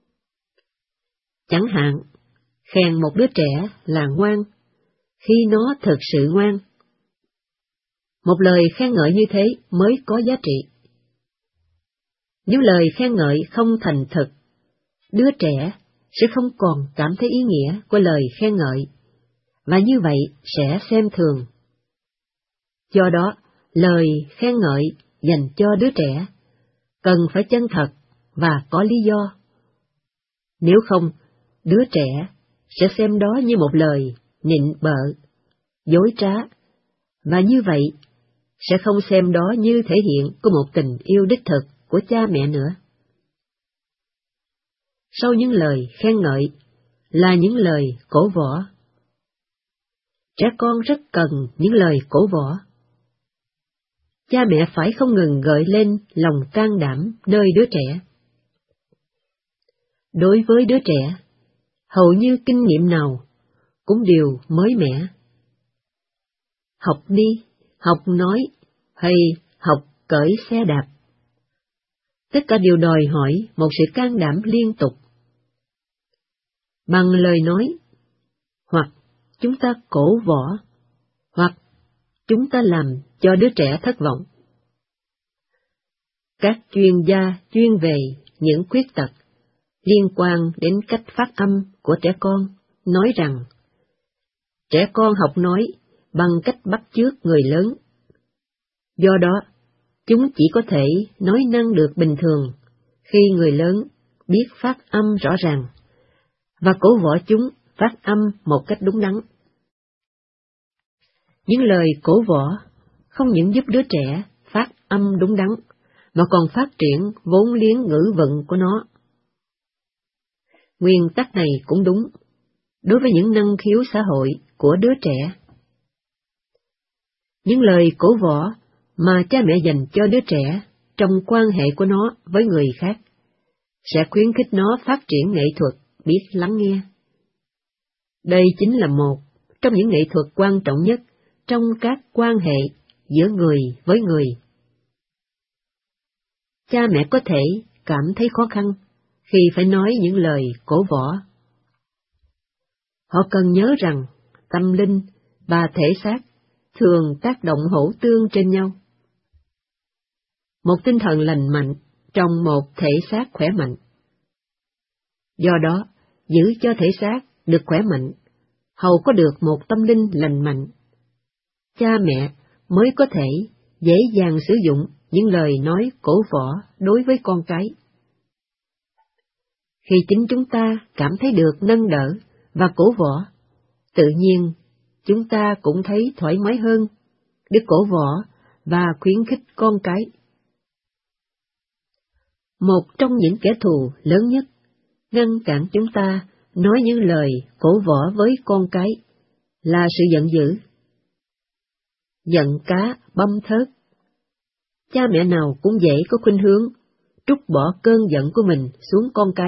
Chẳng hạn, khen một đứa trẻ là ngoan khi nó thực sự ngoan. Một lời khen ngợi như thế mới có giá trị. Nếu lời khen ngợi không thành thực, đứa trẻ sẽ không còn cảm thấy ý nghĩa của lời khen ngợi, và như vậy sẽ xem thường. Do đó, lời khen ngợi dành cho đứa trẻ cần phải chân thật và có lý do. Nếu không, đứa trẻ sẽ xem đó như một lời nịnh bợ, dối trá, và như vậy sẽ không xem đó như thể hiện của một tình yêu đích thực của cha mẹ nữa. Sau những lời khen ngợi là những lời cổ võ. Trẻ con rất cần những lời cổ võ. Cha mẹ phải không ngừng gợi lên lòng can đảm nơi đứa trẻ. Đối với đứa trẻ, hầu như kinh nghiệm nào cũng đều mới mẻ. Học đi, học nói, hay học cởi xe đạp. Tất cả đều đòi hỏi một sự can đảm liên tục. Bằng lời nói, hoặc chúng ta cổ võ, hoặc chúng ta làm cho đứa trẻ thất vọng. Các chuyên gia chuyên về những khuyết tật liên quan đến cách phát âm của trẻ con nói rằng trẻ con học nói bằng cách bắt chước người lớn. Do đó, chúng chỉ có thể nói năng được bình thường khi người lớn biết phát âm rõ ràng, và cổ võ chúng phát âm một cách đúng đắn. Những lời cổ võ không những giúp đứa trẻ phát âm đúng đắn, mà còn phát triển vốn liếng ngữ vận của nó. Nguyên tắc này cũng đúng đối với những năng khiếu xã hội của đứa trẻ. Những lời cổ võ mà cha mẹ dành cho đứa trẻ trong quan hệ của nó với người khác sẽ khuyến khích nó phát triển nghệ thuật biết lắng nghe. Đây chính là một trong những nghệ thuật quan trọng nhất trong các quan hệ giữa người với người. Cha mẹ có thể cảm thấy khó khăn khi phải nói những lời cổ võ. Họ cần nhớ rằng tâm linh và thể xác thường tác động hỗ tương trên nhau. Một tinh thần lành mạnh trong một thể xác khỏe mạnh. Do đó, giữ cho thể xác được khỏe mạnh, hầu có được một tâm linh lành mạnh, cha mẹ mới có thể dễ dàng sử dụng những lời nói cổ võ đối với con cái. Khi chính chúng ta cảm thấy được nâng đỡ và cổ võ, tự nhiên chúng ta cũng thấy thoải mái hơn để cổ võ và khuyến khích con cái. Một trong những kẻ thù lớn nhất ngăn cản chúng ta nói những lời cổ võ với con cái là sự giận dữ. Giận cá băm thớt. Cha mẹ nào cũng dễ có khuynh hướng trút bỏ cơn giận của mình xuống con cái.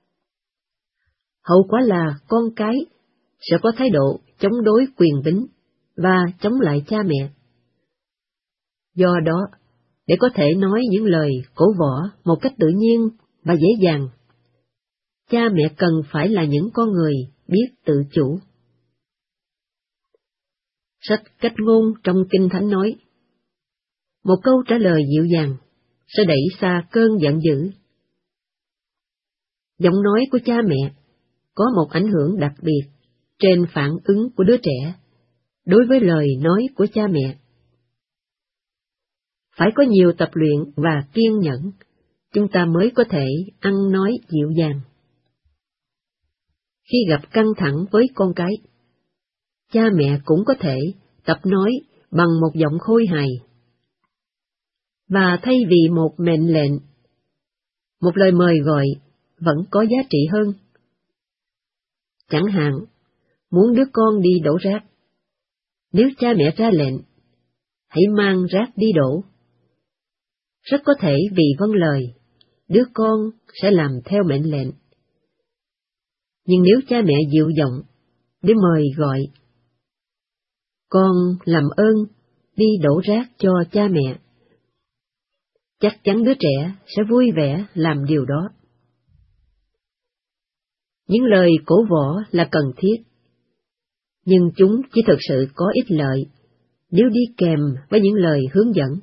Hậu quả là con cái sẽ có thái độ chống đối quyền bính và chống lại cha mẹ. Do đó, để có thể nói những lời cổ võ một cách tự nhiên và dễ dàng, cha mẹ cần phải là những con người biết tự chủ. Sách Cách Ngôn trong Kinh Thánh nói, một câu trả lời dịu dàng sẽ đẩy xa cơn giận dữ. Giọng nói của cha mẹ có một ảnh hưởng đặc biệt trên phản ứng của đứa trẻ đối với lời nói của cha mẹ. Phải có nhiều tập luyện và kiên nhẫn, chúng ta mới có thể ăn nói dịu dàng. Khi gặp căng thẳng với con cái, cha mẹ cũng có thể tập nói bằng một giọng khôi hài. và thay vì một mệnh lệnh, một lời mời gọi vẫn có giá trị hơn. Chẳng hạn, muốn đứa con đi đổ rác. Nếu cha mẹ ra lệnh, hãy mang rác đi đổ. Rất có thể vì vâng lời, đứa con sẽ làm theo mệnh lệnh. Nhưng nếu cha mẹ dịu giọng để mời gọi, con làm ơn đi đổ rác cho cha mẹ, chắc chắn đứa trẻ sẽ vui vẻ làm điều đó. Những lời cổ võ là cần thiết, nhưng chúng chỉ thực sự có ích lợi nếu đi kèm với những lời hướng dẫn.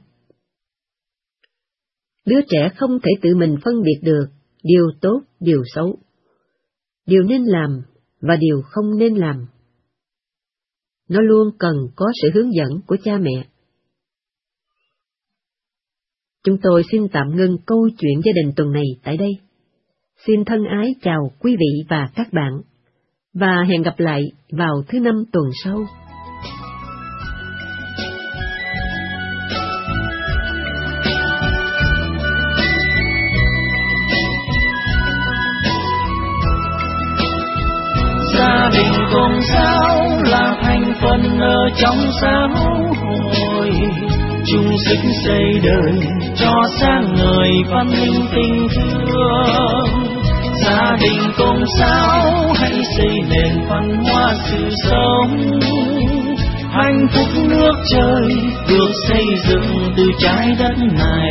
Đứa trẻ không thể tự mình phân biệt được điều tốt, điều xấu, điều nên làm và điều không nên làm. Nó luôn cần có sự hướng dẫn của cha mẹ. Chúng tôi xin tạm ngưng câu chuyện gia đình tuần này tại đây. Xin thân ái chào quý vị và các bạn, và hẹn gặp lại vào thứ Năm tuần sau. Gia đình Công giáo là thành phần ở trong xã hội, chung sức xây đời cho sáng ngời văn minh tình thương. Gia đình Công giáo hãy xây nền văn hóa sự sống, hạnh phúc nước trời được xây dựng từ trái đất này.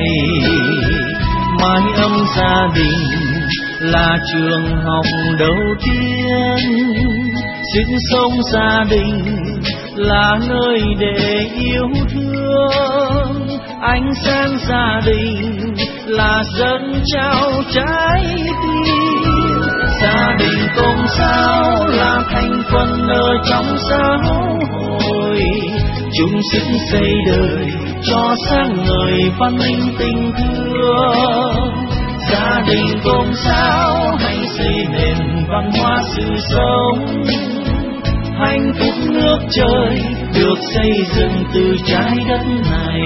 Mái ấm gia đình là trường học đầu tiên, sức sống gia đình là nơi để yêu thương, ánh sáng gia đình là dẫn trao trái tim. Gia đình Công giáo là thành phần ở trong xã hội, chung sức xây đời cho sáng ngời văn minh tình thương. Gia đình Công giáo hãy xây nền văn hóa sự sống, hạnh phúc nước trời được xây dựng từ trái đất này.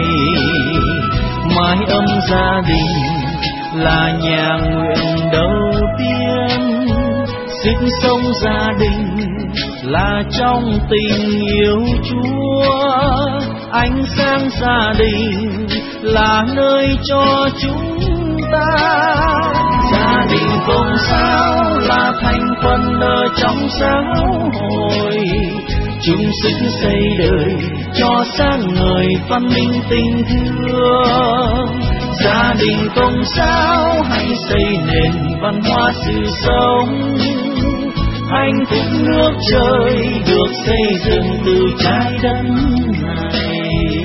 Mái ấm gia đình là nhà nguyện đầu tiên, sức sống gia đình là trong tình yêu Chúa, ánh sáng gia đình là nơi cho chúng ta. Gia đình Công giáo là thành phần ở trong xã hội, chung sức xây đời cho sáng ngời văn minh tình thương. Gia đình Công giáo hãy xây nền văn hóa sự sống, hạnh phúc nước trời được xây dựng từ trái đất này.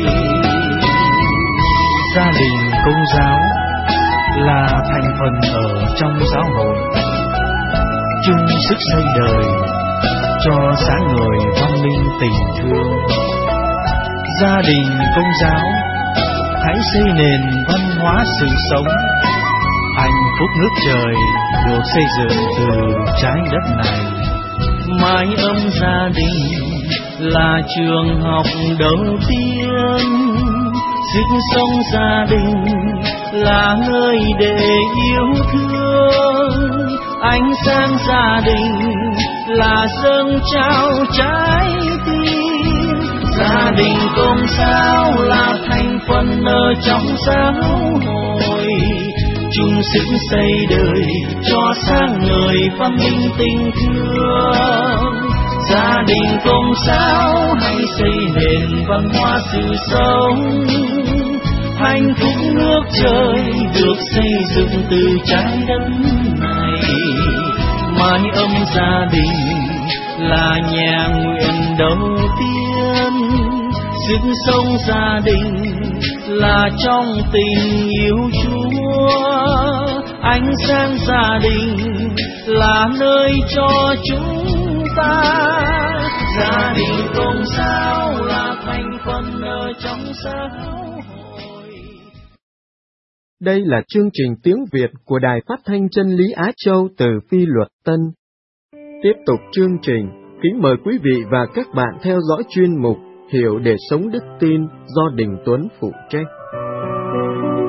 Gia đình Công giáo là thành phần ở trong giáo hội, chung sức xây đời cho sáng ngời văn minh tình thương. Gia đình Công giáo hãy xây nền văn hóa sự sống, hạnh phúc nước trời được xây dựng từ trái đất này. Mái ấm gia đình là trường học đầu tiên, sức sống gia đình là nơi để yêu thương, ánh sáng gia đình là dâng trao trái tim. Gia đình Công giáo là thành phần ở trong xã hội, chung sức xây đời cho sáng ngời văn minh tình thương. Gia đình Công giáo hãy xây nền văn hóa sự sống, hạnh phúc nước trời được xây dựng từ trái đất này. Mái ấm gia đình là nhà nguyện đầu tiên, sức sống gia đình là trong tình yêu Chúa, ánh sáng gia đình là nơi cho chúng ta. Gia đình Công giáo là thành phần ở trong xã hội. Đây là chương trình tiếng Việt của Đài Phát thanh Chân lý Á Châu từ Phi Luật Tân. Tiếp tục chương trình, kính mời quý vị và các bạn theo dõi chuyên mục Hiểu để sống đức tin do Đình Tuấn phụ trách.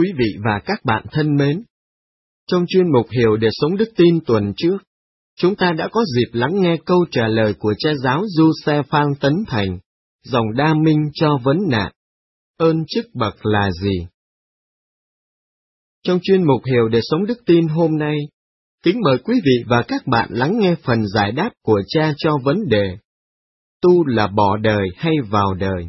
Quý vị và các bạn thân mến, trong chuyên mục Hiểu để sống đức tin tuần trước, chúng ta đã có dịp lắng nghe câu trả lời của cha giáo Giuse Phan Tấn Thành, dòng Đa Minh cho vấn nạn: ơn chức bậc là gì? Trong chuyên mục Hiểu để sống đức tin hôm nay, kính mời quý vị và các bạn lắng nghe phần giải đáp của cha cho vấn đề: tu là bỏ đời hay vào đời?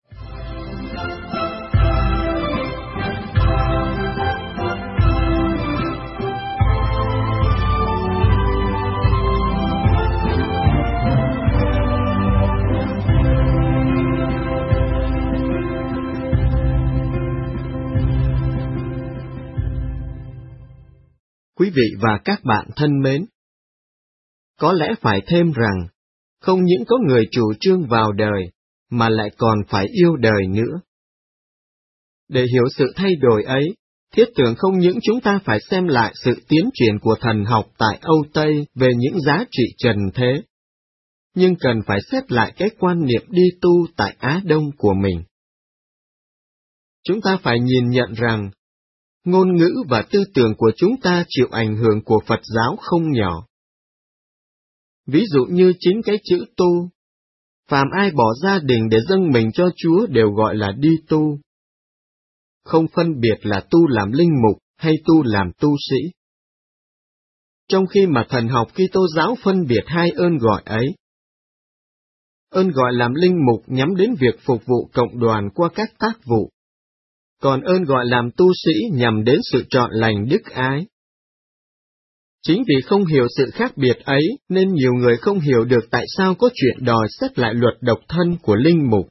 Quý vị và các bạn thân mến, có lẽ phải thêm rằng, không những có người chủ trương vào đời, mà lại còn phải yêu đời nữa. Để hiểu sự thay đổi ấy, thiết tưởng không những chúng ta phải xem lại sự tiến triển của thần học tại Âu Tây về những giá trị trần thế, nhưng cần phải xét lại cái quan niệm đi tu tại Á Đông của mình. Chúng ta phải nhìn nhận rằng, ngôn ngữ và tư tưởng của chúng ta chịu ảnh hưởng của Phật giáo không nhỏ. Ví dụ như chính cái chữ tu, phàm ai bỏ gia đình để dâng mình cho Chúa đều gọi là đi tu. Không phân biệt là tu làm linh mục hay tu làm tu sĩ. Trong khi mà thần học Kitô giáo phân biệt hai ơn gọi ấy. Ơn gọi làm linh mục nhắm đến việc phục vụ cộng đoàn qua các tác vụ. Còn ơn gọi làm tu sĩ nhằm đến sự trọn lành đức ái. Chính vì không hiểu sự khác biệt ấy nên nhiều người không hiểu được tại sao có chuyện đòi xét lại luật độc thân của linh mục.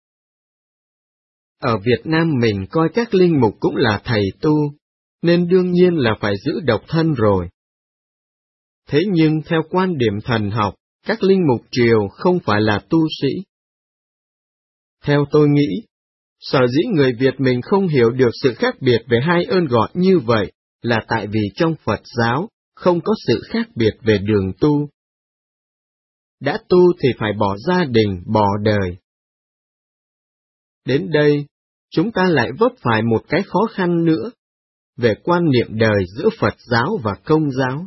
Ở Việt Nam mình coi các linh mục cũng là thầy tu, nên đương nhiên là phải giữ độc thân rồi. Thế nhưng theo quan điểm thần học, các linh mục triều không phải là tu sĩ. Theo tôi nghĩ, sở dĩ người Việt mình không hiểu được sự khác biệt về hai ơn gọi như vậy là tại vì trong Phật giáo không có sự khác biệt về đường tu. Đã tu thì phải bỏ gia đình, bỏ đời. Đến đây, chúng ta lại vấp phải một cái khó khăn nữa, về quan niệm đời giữa Phật giáo và Công giáo.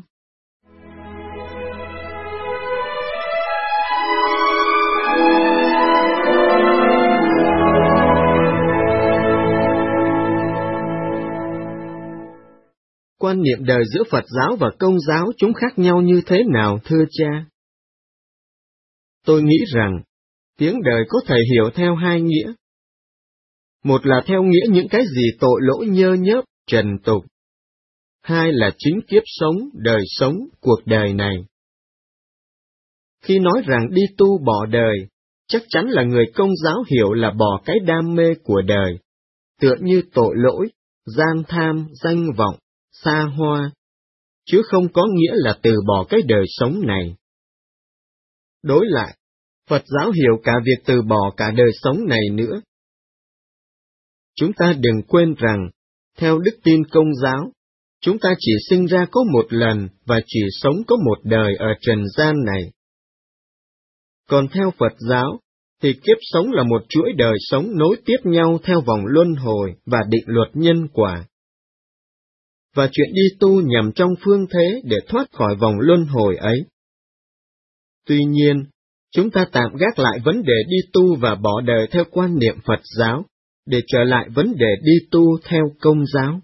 Quan niệm đời giữa Phật giáo và Công giáo chúng khác nhau như thế nào thưa cha? Tôi nghĩ rằng, tiếng đời có thể hiểu theo hai nghĩa. Một là theo nghĩa những cái gì tội lỗi nhơ nhớp, trần tục. Hai là chính kiếp sống, đời sống, cuộc đời này. Khi nói rằng đi tu bỏ đời, chắc chắn là người Công giáo hiểu là bỏ cái đam mê của đời, tựa như tội lỗi, gian tham, danh vọng, xa hoa, chứ không có nghĩa là từ bỏ cái đời sống này. Đối lại, Phật giáo hiểu cả việc từ bỏ cả đời sống này nữa. Chúng ta đừng quên rằng, theo đức tin Công giáo, chúng ta chỉ sinh ra có một lần và chỉ sống có một đời ở trần gian này. Còn theo Phật giáo, thì kiếp sống là một chuỗi đời sống nối tiếp nhau theo vòng luân hồi và định luật nhân quả. Và chuyện đi tu nhằm trong phương thế để thoát khỏi vòng luân hồi ấy. Tuy nhiên, chúng ta tạm gác lại vấn đề đi tu và bỏ đời theo quan niệm Phật giáo, để trở lại vấn đề đi tu theo Công giáo.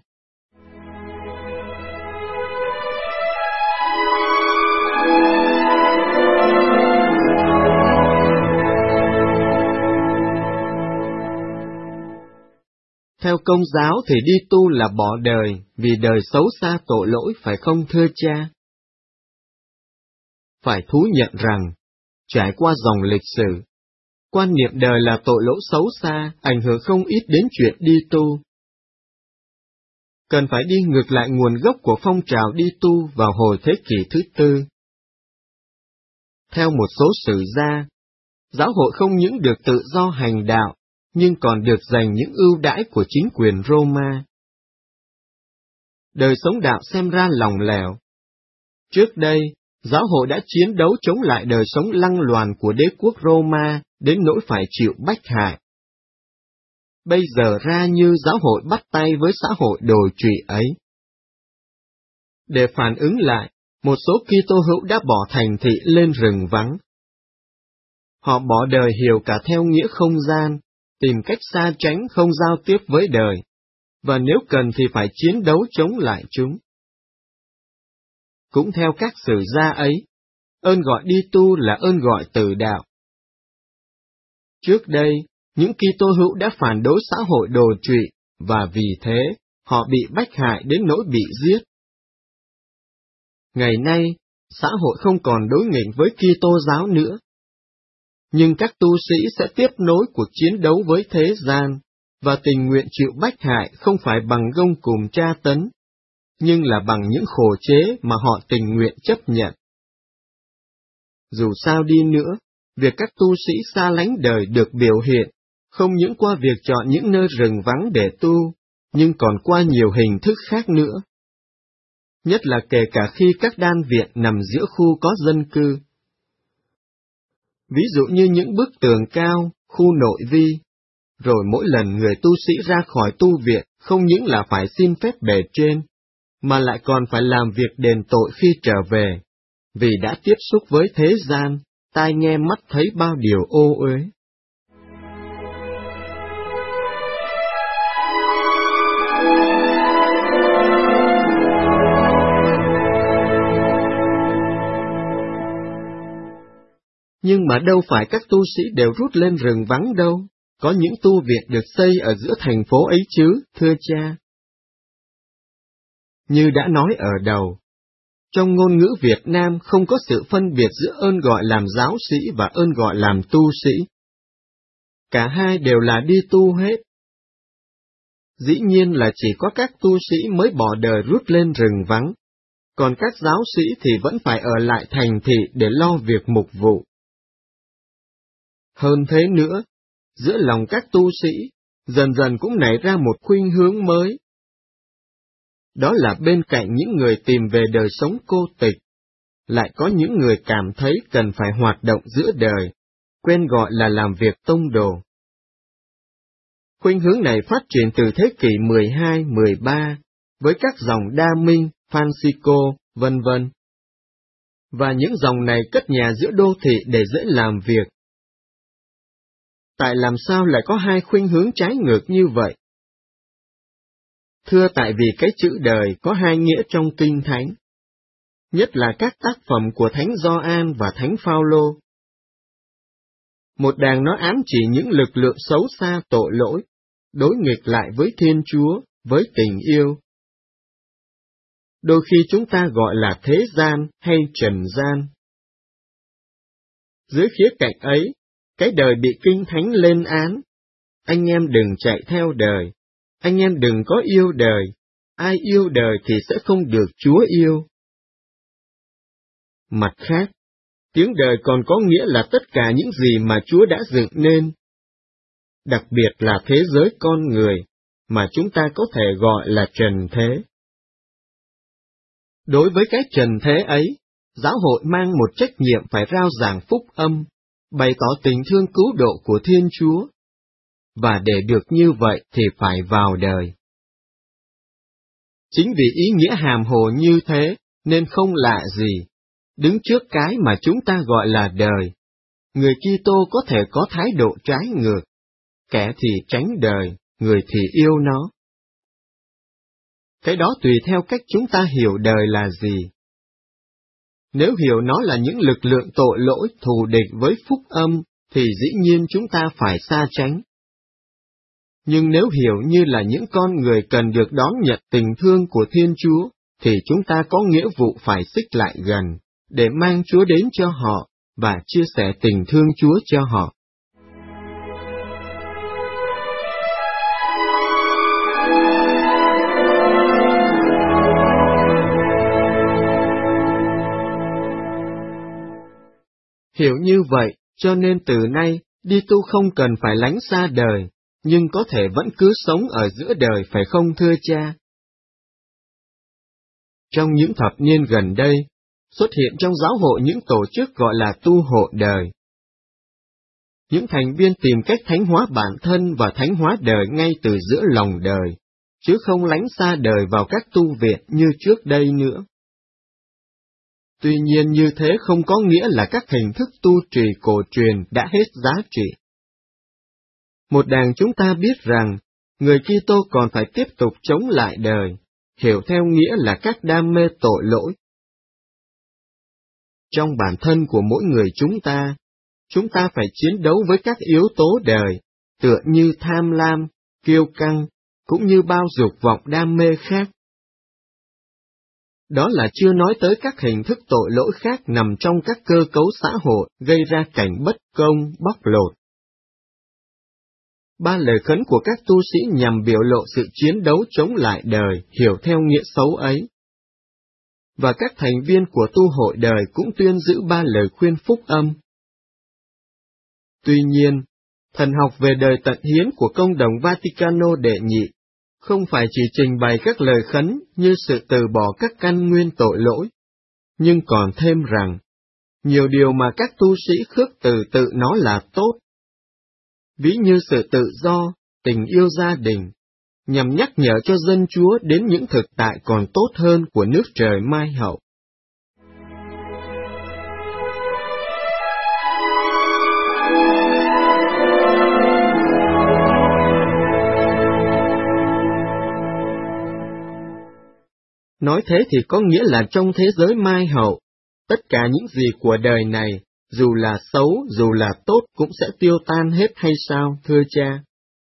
Theo Công giáo thì đi tu là bỏ đời vì đời xấu xa tội lỗi phải không thưa cha? Phải thú nhận rằng, trải qua dòng lịch sử, quan niệm đời là tội lỗi xấu xa ảnh hưởng không ít đến chuyện đi tu. Cần phải đi ngược lại nguồn gốc của phong trào đi tu vào hồi thế kỷ thứ tư. Theo một số sử gia, giáo hội không những được tự do hành đạo, nhưng còn được dành những ưu đãi của chính quyền Roma. Đời sống đạo xem ra lỏng lẻo. Trước đây, giáo hội đã chiến đấu chống lại đời sống lăng loàn của đế quốc Roma đến nỗi phải chịu bách hại. bây giờ ra như giáo hội bắt tay với xã hội đồi trụy ấy. Để phản ứng lại, một số Kitô hữu đã bỏ thành thị lên rừng vắng. Họ bỏ đời hiểu cả theo nghĩa không gian, tìm cách xa tránh không giao tiếp với đời, và nếu cần thì phải chiến đấu chống lại chúng. Cũng theo các sử gia ấy, ơn gọi đi tu là ơn gọi từ đạo. Trước đây, những Kitô hữu đã phản đối xã hội đồi trụy, và vì thế, họ bị bách hại đến nỗi bị giết. Ngày nay, xã hội không còn đối nghịch với Kitô giáo nữa. Nhưng các tu sĩ sẽ tiếp nối cuộc chiến đấu với thế gian, và tình nguyện chịu bách hại không phải bằng gông cùm tra tấn, nhưng là bằng những khổ chế mà họ tình nguyện chấp nhận. Dù sao đi nữa, việc các tu sĩ xa lánh đời được biểu hiện, không những qua việc chọn những nơi rừng vắng để tu, nhưng còn qua nhiều hình thức khác nữa. Nhất là kể cả khi các đan viện nằm giữa khu có dân cư. Ví dụ như những bức tường cao, khu nội vi, rồi mỗi lần người tu sĩ ra khỏi tu viện không những là phải xin phép bề trên, mà lại còn phải làm việc đền tội khi trở về, vì đã tiếp xúc với thế gian, tai nghe mắt thấy bao điều ô uế. Nhưng mà đâu phải các tu sĩ đều rút lên rừng vắng đâu, có những tu viện được xây ở giữa thành phố ấy chứ, thưa cha. Như đã nói ở đầu, trong ngôn ngữ Việt Nam không có sự phân biệt giữa ơn gọi làm giáo sĩ và ơn gọi làm tu sĩ. Cả hai đều là đi tu hết. Dĩ nhiên là chỉ có các tu sĩ mới bỏ đời rút lên rừng vắng, còn các giáo sĩ thì vẫn phải ở lại thành thị để lo việc mục vụ. Hơn thế nữa, giữa lòng các tu sĩ, dần dần cũng nảy ra một khuynh hướng mới. Đó là bên cạnh những người tìm về đời sống cô tịch, lại có những người cảm thấy cần phải hoạt động giữa đời, quen gọi là làm việc tông đồ. Khuynh hướng này phát triển từ thế kỷ 12-13, với các dòng Đa Minh, Francisco, vân vân. Và những dòng này cất nhà giữa đô thị để dễ làm việc. Tại làm sao lại có hai khuynh hướng trái ngược như vậy? Thưa tại vì cái chữ đời có hai nghĩa trong Kinh Thánh. Nhất là các tác phẩm của Thánh Gioan và Thánh Phaolô. Một đàng nó ám chỉ những lực lượng xấu xa tội lỗi, đối nghịch lại với Thiên Chúa, với tình yêu. Đôi khi chúng ta gọi là thế gian hay trần gian. Dưới khía cạnh ấy, cái đời bị Kinh Thánh lên án. Anh em đừng chạy theo đời, anh em đừng có yêu đời, ai yêu đời thì sẽ không được Chúa yêu. Mặt khác, tiếng đời còn có nghĩa là tất cả những gì mà Chúa đã dựng nên. Đặc biệt là thế giới con người, mà chúng ta có thể gọi là trần thế. Đối với cái trần thế ấy, giáo hội mang một trách nhiệm phải rao giảng phúc âm, bày tỏ tình thương cứu độ của Thiên Chúa. Và để được như vậy thì phải vào đời. Chính vì ý nghĩa hàm hồ như thế, nên không lạ gì, đứng trước cái mà chúng ta gọi là đời, người Kitô có thể có thái độ trái ngược, kẻ thì tránh đời, người thì yêu nó. Cái đó tùy theo cách chúng ta hiểu đời là gì. Nếu hiểu nó là những lực lượng tội lỗi thù địch với phúc âm, thì dĩ nhiên chúng ta phải xa tránh. Nhưng nếu hiểu như là những con người cần được đón nhận tình thương của Thiên Chúa, thì chúng ta có nghĩa vụ phải xích lại gần, để mang Chúa đến cho họ, và chia sẻ tình thương Chúa cho họ. Hiểu như vậy, cho nên từ nay, đi tu không cần phải lánh xa đời, nhưng có thể vẫn cứ sống ở giữa đời phải không thưa cha? Trong những thập niên gần đây, xuất hiện trong giáo hội những tổ chức gọi là tu hộ đời. Những thành viên tìm cách thánh hóa bản thân và thánh hóa đời ngay từ giữa lòng đời, chứ không lánh xa đời vào các tu viện như trước đây nữa. Tuy nhiên như thế không có nghĩa là các hình thức tu trì cổ truyền đã hết giá trị. Một đảng chúng ta biết rằng, người Kitô còn phải tiếp tục chống lại đời, hiểu theo nghĩa là các đam mê tội lỗi. Trong bản thân của mỗi người chúng ta phải chiến đấu với các yếu tố đời, tựa như tham lam, kiêu căng, cũng như bao dục vọng đam mê khác. Đó là chưa nói tới các hình thức tội lỗi khác nằm trong các cơ cấu xã hội gây ra cảnh bất công, bóc lột. 3 lời khấn của các tu sĩ nhằm biểu lộ sự chiến đấu chống lại đời, hiểu theo nghĩa xấu ấy. Và các thành viên của tu hội đời cũng tuyên giữ 3 lời khuyên phúc âm. Tuy nhiên, thần học về đời tận hiến của Công đồng Vaticano đệ nhị không phải chỉ trình bày các lời khấn như sự từ bỏ các căn nguyên tội lỗi, nhưng còn thêm rằng, nhiều điều mà các tu sĩ khước từ tự nó là tốt. Ví như sự tự do, tình yêu gia đình, nhằm nhắc nhở cho dân Chúa đến những thực tại còn tốt hơn của nước trời mai hậu. Nói thế thì có nghĩa là trong thế giới mai hậu, tất cả những gì của đời này, dù là xấu, dù là tốt cũng sẽ tiêu tan hết hay sao, thưa cha?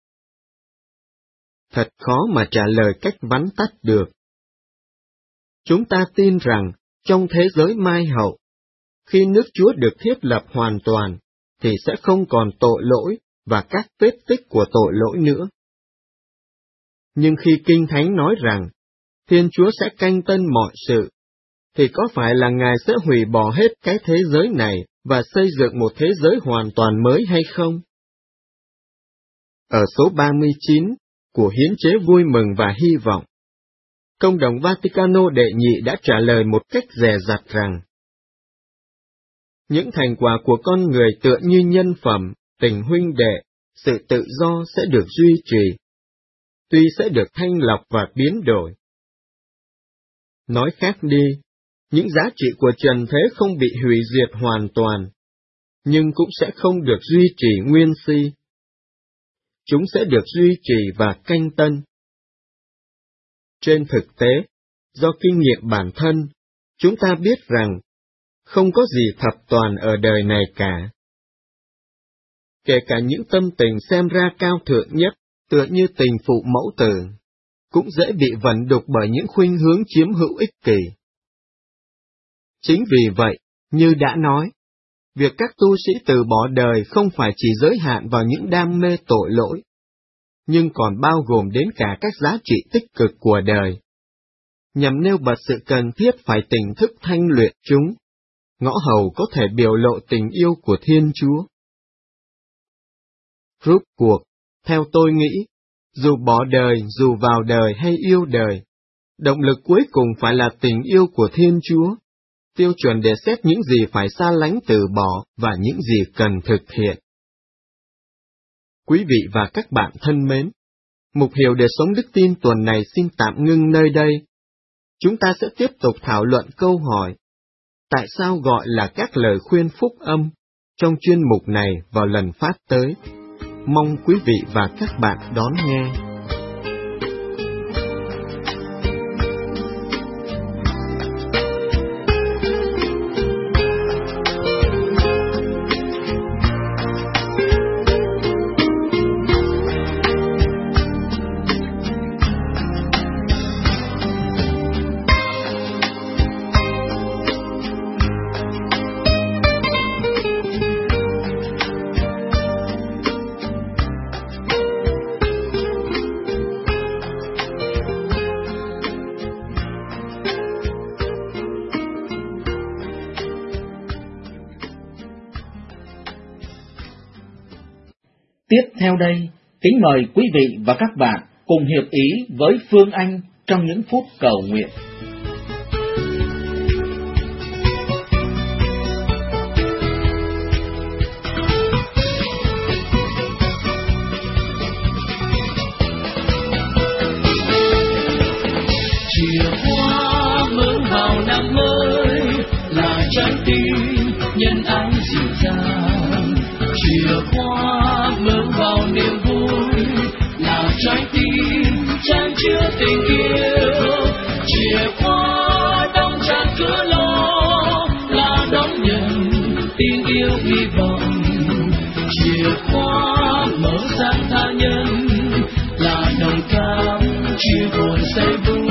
Thật khó mà trả lời cách vắn tắt được. Chúng ta tin rằng, trong thế giới mai hậu, khi nước Chúa được thiết lập hoàn toàn, thì sẽ không còn tội lỗi và các vết tích của tội lỗi nữa. Nhưng khi Kinh Thánh nói rằng, Thiên Chúa sẽ canh tân mọi sự, thì có phải là Ngài sẽ hủy bỏ hết cái thế giới này và xây dựng một thế giới hoàn toàn mới hay không? Ở số 39 của Hiến chế Vui mừng và Hy vọng, Công đồng Vaticano đệ nhị đã trả lời một cách dè dặt rằng, những thành quả của con người tựa như nhân phẩm, tình huynh đệ, sự tự do sẽ được duy trì, tuy sẽ được thanh lọc và biến đổi. Nói khác đi, những giá trị của trần thế không bị hủy diệt hoàn toàn, nhưng cũng sẽ không được duy trì nguyên si. Chúng sẽ được duy trì và canh tân. Trên thực tế, do kinh nghiệm bản thân, chúng ta biết rằng, không có gì thập toàn ở đời này cả. Kể cả những tâm tình xem ra cao thượng nhất, tựa như tình phụ mẫu tử, cũng dễ bị vẩn đục bởi những khuynh hướng chiếm hữu ích kỷ. Chính vì vậy, như đã nói, việc các tu sĩ từ bỏ đời không phải chỉ giới hạn vào những đam mê tội lỗi, nhưng còn bao gồm đến cả các giá trị tích cực của đời, nhằm nêu bật sự cần thiết phải tỉnh thức thanh luyện chúng, ngõ hầu có thể biểu lộ tình yêu của Thiên Chúa. Rốt cuộc, theo tôi nghĩ, dù bỏ đời, dù vào đời hay yêu đời, động lực cuối cùng phải là tình yêu của Thiên Chúa, tiêu chuẩn để xét những gì phải xa lánh từ bỏ và những gì cần thực hiện. Quý vị và các bạn thân mến, mục hiểu để sống đức tin tuần này xin tạm ngưng nơi đây. Chúng ta sẽ tiếp tục thảo luận câu hỏi, tại sao gọi là các lời khuyên phúc âm, trong chuyên mục này vào lần phát tới. Mong quý vị và các bạn đón nghe. Tiếp theo đây, kính mời quý vị và các bạn cùng hiệp ý với Phương Anh trong những phút cầu nguyện. trái tim nhân ái dịu dàng. Chìa khóa mở vào niềm vui là trái tim chan chứa tình yêu. Chìa khóa đóng chặt cửa lo là đón nhận tình yêu hy vọng. Chìa khóa mở sang tha nhân là đồng cảm chia buồn say vui.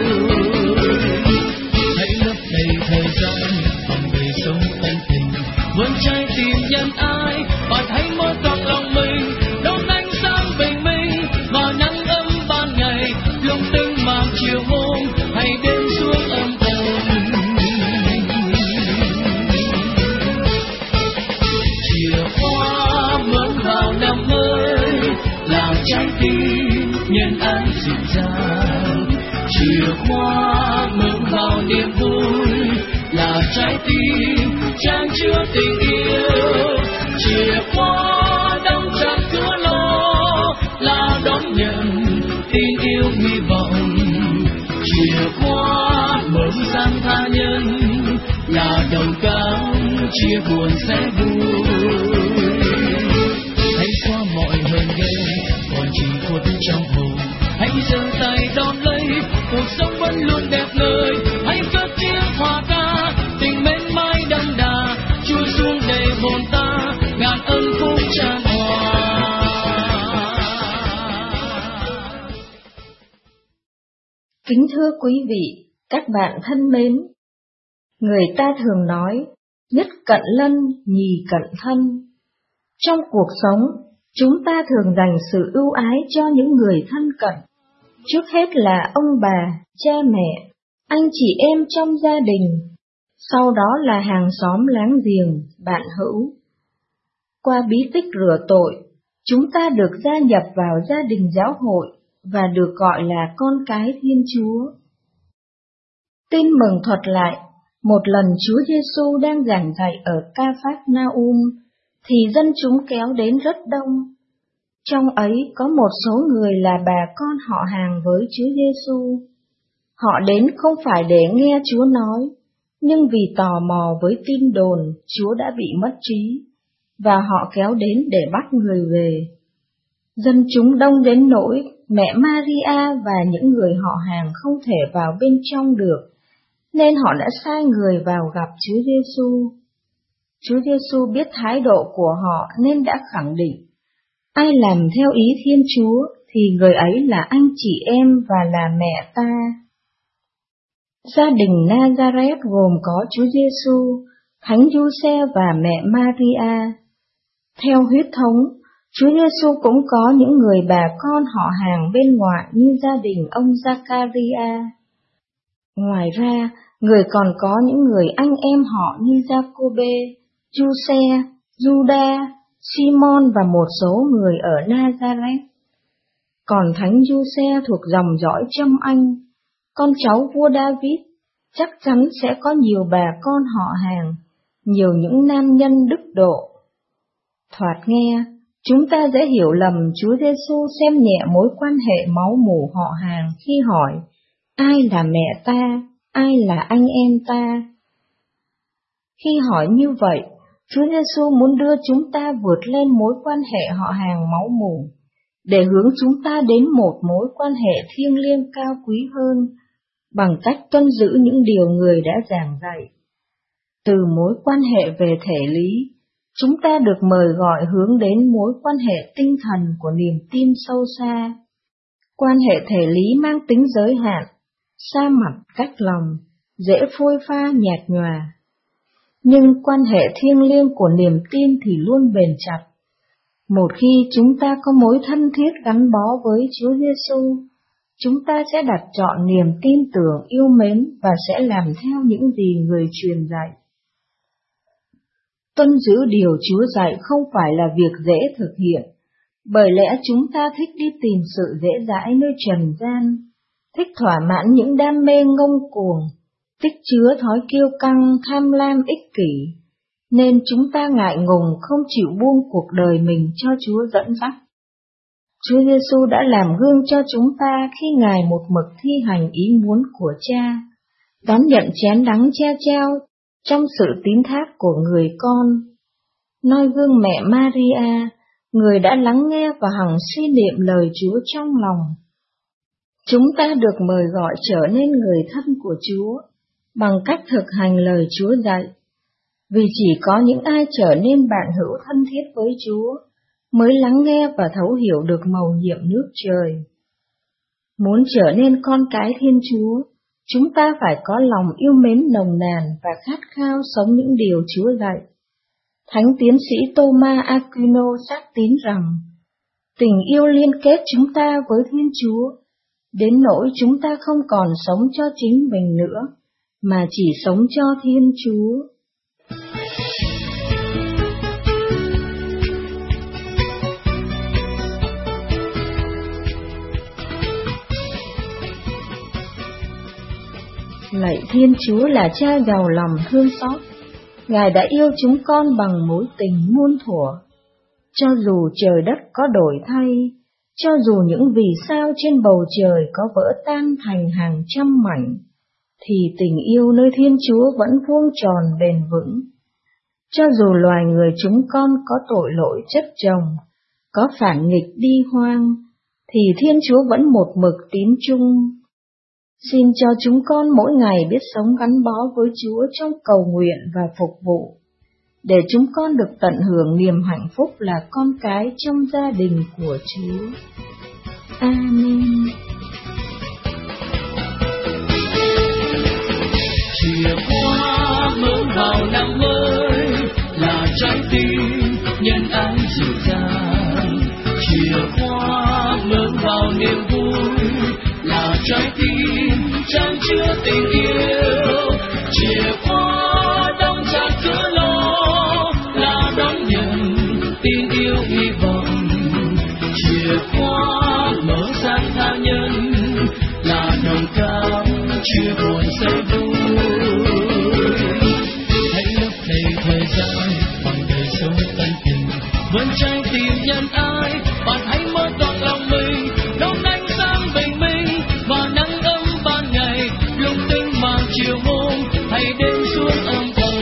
Hãy lấp đầy thời gian bằng đời sống ân tình, vươn trái tim nhân ái và thấy mơ trong lòng mình đón ánh sáng bình minh và nắng ấm ban ngày, lung tinh màn chiều hôm hay đêm xuống âm thầm. Chìa khóa mở vào năm mới là trái tim nhân ái dịu dàng. Chìa khóa mở vào niềm vui là trái tim chan chứa tình yêu. Chìa khóa đóng chặt cửa lo là đón nhận tình yêu hy vọng. Chìa khóa mở sang tha nhân là đồng cảm chia buồn sẽ vui. Hãy xóa mọi hờn ghen còn chỉ khuất trong hồn, hãy giơ tay đón lấy cuộc sống vẫn luôn đẹp ngời. Hãy cất tiếng hòa ca tình mến mãi đậm đà trôi xuống đầy hồn ta, ngàn ân phúc tràn hòa. Kính thưa quý vị, các bạn thân mến, người ta thường nói nhất cận lân nhì cận thân. Trong cuộc sống, chúng ta thường dành sự ưu ái cho những người thân cận. Trước hết là ông bà, cha mẹ, anh chị em trong gia đình, sau đó là hàng xóm láng giềng, bạn hữu. Qua bí tích rửa tội, chúng ta được gia nhập vào gia đình giáo hội và được gọi là con cái Thiên Chúa. Tin mừng thuật lại, một lần Chúa Giêsu đang giảng dạy ở Ca-phác-na-um, thì dân chúng kéo đến rất đông. Trong ấy có một số người là bà con họ hàng với Chúa Giêsu. Họ đến không phải để nghe Chúa nói, nhưng vì tò mò với tin đồn Chúa đã bị mất trí, và họ kéo đến để bắt người về. Dân chúng đông đến nỗi mẹ Maria và những người họ hàng không thể vào bên trong được, nên họ đã sai người vào gặp Chúa Giêsu. Chúa Giêsu biết thái độ của họ nên đã khẳng định, ai làm theo ý Thiên Chúa thì người ấy là anh chị em và là mẹ ta. Gia đình Nazareth gồm có Chúa Giêsu, Thánh Giuse và mẹ Maria. Theo huyết thống, Chúa Giêsu cũng có những người bà con họ hàng bên ngoại như gia đình ông Zacharia. Ngoài ra, người còn có những người anh em họ như Giacôbê, Giuse, Juda, Simon và một số người ở Nazareth. Còn Thánh Giuse thuộc dòng dõi Trâm Anh, con cháu vua David, chắc chắn sẽ có nhiều bà con họ hàng, nhiều những nam nhân đức độ. Thoạt nghe, chúng ta dễ hiểu lầm Chúa Giêsu xem nhẹ mối quan hệ máu mủ họ hàng khi hỏi, ai là mẹ ta, ai là anh em ta? Khi hỏi như vậy, Chúa Giêsu muốn đưa chúng ta vượt lên mối quan hệ họ hàng máu mủ, để hướng chúng ta đến một mối quan hệ thiêng liêng cao quý hơn, bằng cách tuân giữ những điều người đã giảng dạy. Từ mối quan hệ về thể lý, chúng ta được mời gọi hướng đến mối quan hệ tinh thần của niềm tin sâu xa. Quan hệ thể lý mang tính giới hạn, xa mặt cách lòng, dễ phôi pha nhạt nhòa. Nhưng quan hệ thiêng liêng của niềm tin thì luôn bền chặt. Một khi chúng ta có mối thân thiết gắn bó với Chúa Giêsu, chúng ta sẽ đặt trọn niềm tin tưởng yêu mến và sẽ làm theo những gì người truyền dạy. Tuân giữ điều Chúa dạy không phải là việc dễ thực hiện, bởi lẽ chúng ta thích đi tìm sự dễ dãi nơi trần gian, thích thỏa mãn những đam mê ngông cuồng, tích chứa thói kiêu căng, tham lam ích kỷ, nên chúng ta ngại ngùng không chịu buông cuộc đời mình cho Chúa dẫn dắt. Chúa Giêsu đã làm gương cho chúng ta khi Ngài một mực thi hành ý muốn của Cha, đón nhận chén đắng che treo trong sự tín thác của người con, noi gương mẹ Maria, người đã lắng nghe và hằng suy niệm lời Chúa trong lòng. Chúng ta được mời gọi trở nên người thân của Chúa bằng cách thực hành lời Chúa dạy, vì chỉ có những ai trở nên bạn hữu thân thiết với Chúa mới lắng nghe và thấu hiểu được mầu nhiệm nước trời. Muốn trở nên con cái Thiên Chúa, chúng ta phải có lòng yêu mến nồng nàn và khát khao sống những điều Chúa dạy. Thánh tiến sĩ Thomas Aquino xác tín rằng, tình yêu liên kết chúng ta với Thiên Chúa, đến nỗi chúng ta không còn sống cho chính mình nữa, mà chỉ sống cho Thiên Chúa. Lạy Thiên Chúa là Cha giàu lòng thương xót, Ngài đã yêu chúng con bằng mối tình muôn thuở. Cho dù trời đất có đổi thay, cho dù những vì sao trên bầu trời có vỡ tan thành hàng trăm mảnh, thì tình yêu nơi Thiên Chúa vẫn vuông tròn bền vững. Cho dù loài người chúng con có tội lỗi chất chồng, có phản nghịch đi hoang, thì Thiên Chúa vẫn một mực tín trung. Xin cho chúng con mỗi ngày biết sống gắn bó với Chúa trong cầu nguyện và phục vụ, để chúng con được tận hưởng niềm hạnh phúc là con cái trong gia đình của Chúa. Amen. Chìa khóa mở vào năm mới là trái tim nhân ái dịu dàng. Chìa khóa mở vào niềm vui là trái tim chan chứa tình yêu. Chìa khóa đóng chặt cửa lo là đón nhận tin yêu hy vọng. Chìa khóa mở sang tha nhân là đồng cao chia buồn say vui. Hãy lấp đầy thời gian bằng đời sống tân tình vẫn trái tim nhân ái. Bạn hãy mở toang lòng mình đón ánh sáng bình minh và nắng ấm ban ngày lung tinh màn chiều hôm. Hãy đến xuống âm thầm.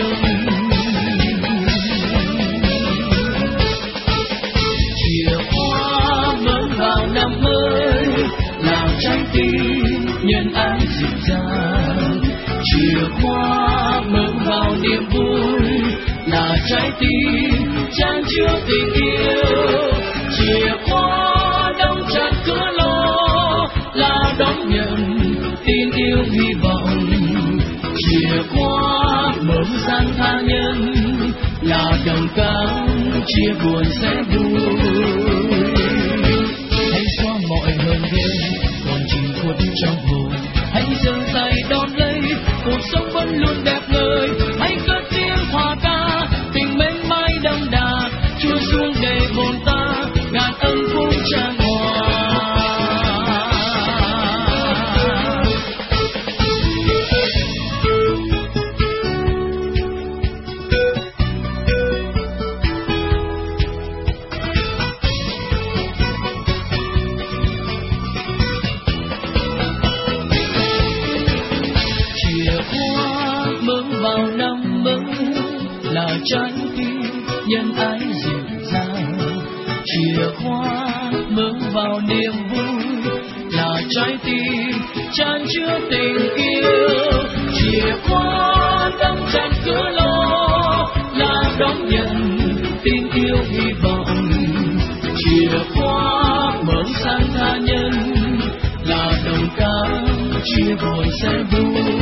Chìa khóa mở vào năm mới là trái tim nhân ái dịu dàng. Chìa khóa mở vào niềm vui là trái tim chan chứa tình yêu. Chìa khóa đóng chặt cửa lo là đón nhận tin yêu hy vọng. Chìa khóa mở sang tha nhân là đồng cảm chia buồn sẽ vui. Hãy xóa mọi hờn ghen còn chìm khuất trong hồn. Hãy giơ tay đón lấy cuộc sống vẫn luôn đẹp ngời. Hãy cất tiếng hòa ca tình mến mãi đậm đà. Chúa xuống để hồn ta ngàn ân phúc tràn hòa. Vào năm mới là trái tim nhân ái dịu dàng. Chìa khóa mở vào niềm vui là trái tim chan chứa tình yêu. Chìa khóa đóng chặt cửa lo là đón nhận tin yêu hy vọng. Chìa khóa mở sang tha nhân là đồng cảm chia buồn sẽ vui.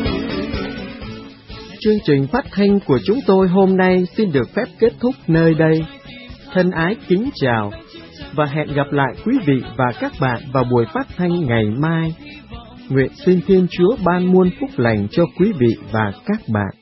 Chương trình phát thanh của chúng tôi hôm nay xin được phép kết thúc nơi đây. Thân ái kính chào và hẹn gặp lại quý vị và các bạn vào buổi phát thanh ngày mai. Nguyện xin Thiên Chúa ban muôn phúc lành cho quý vị và các bạn.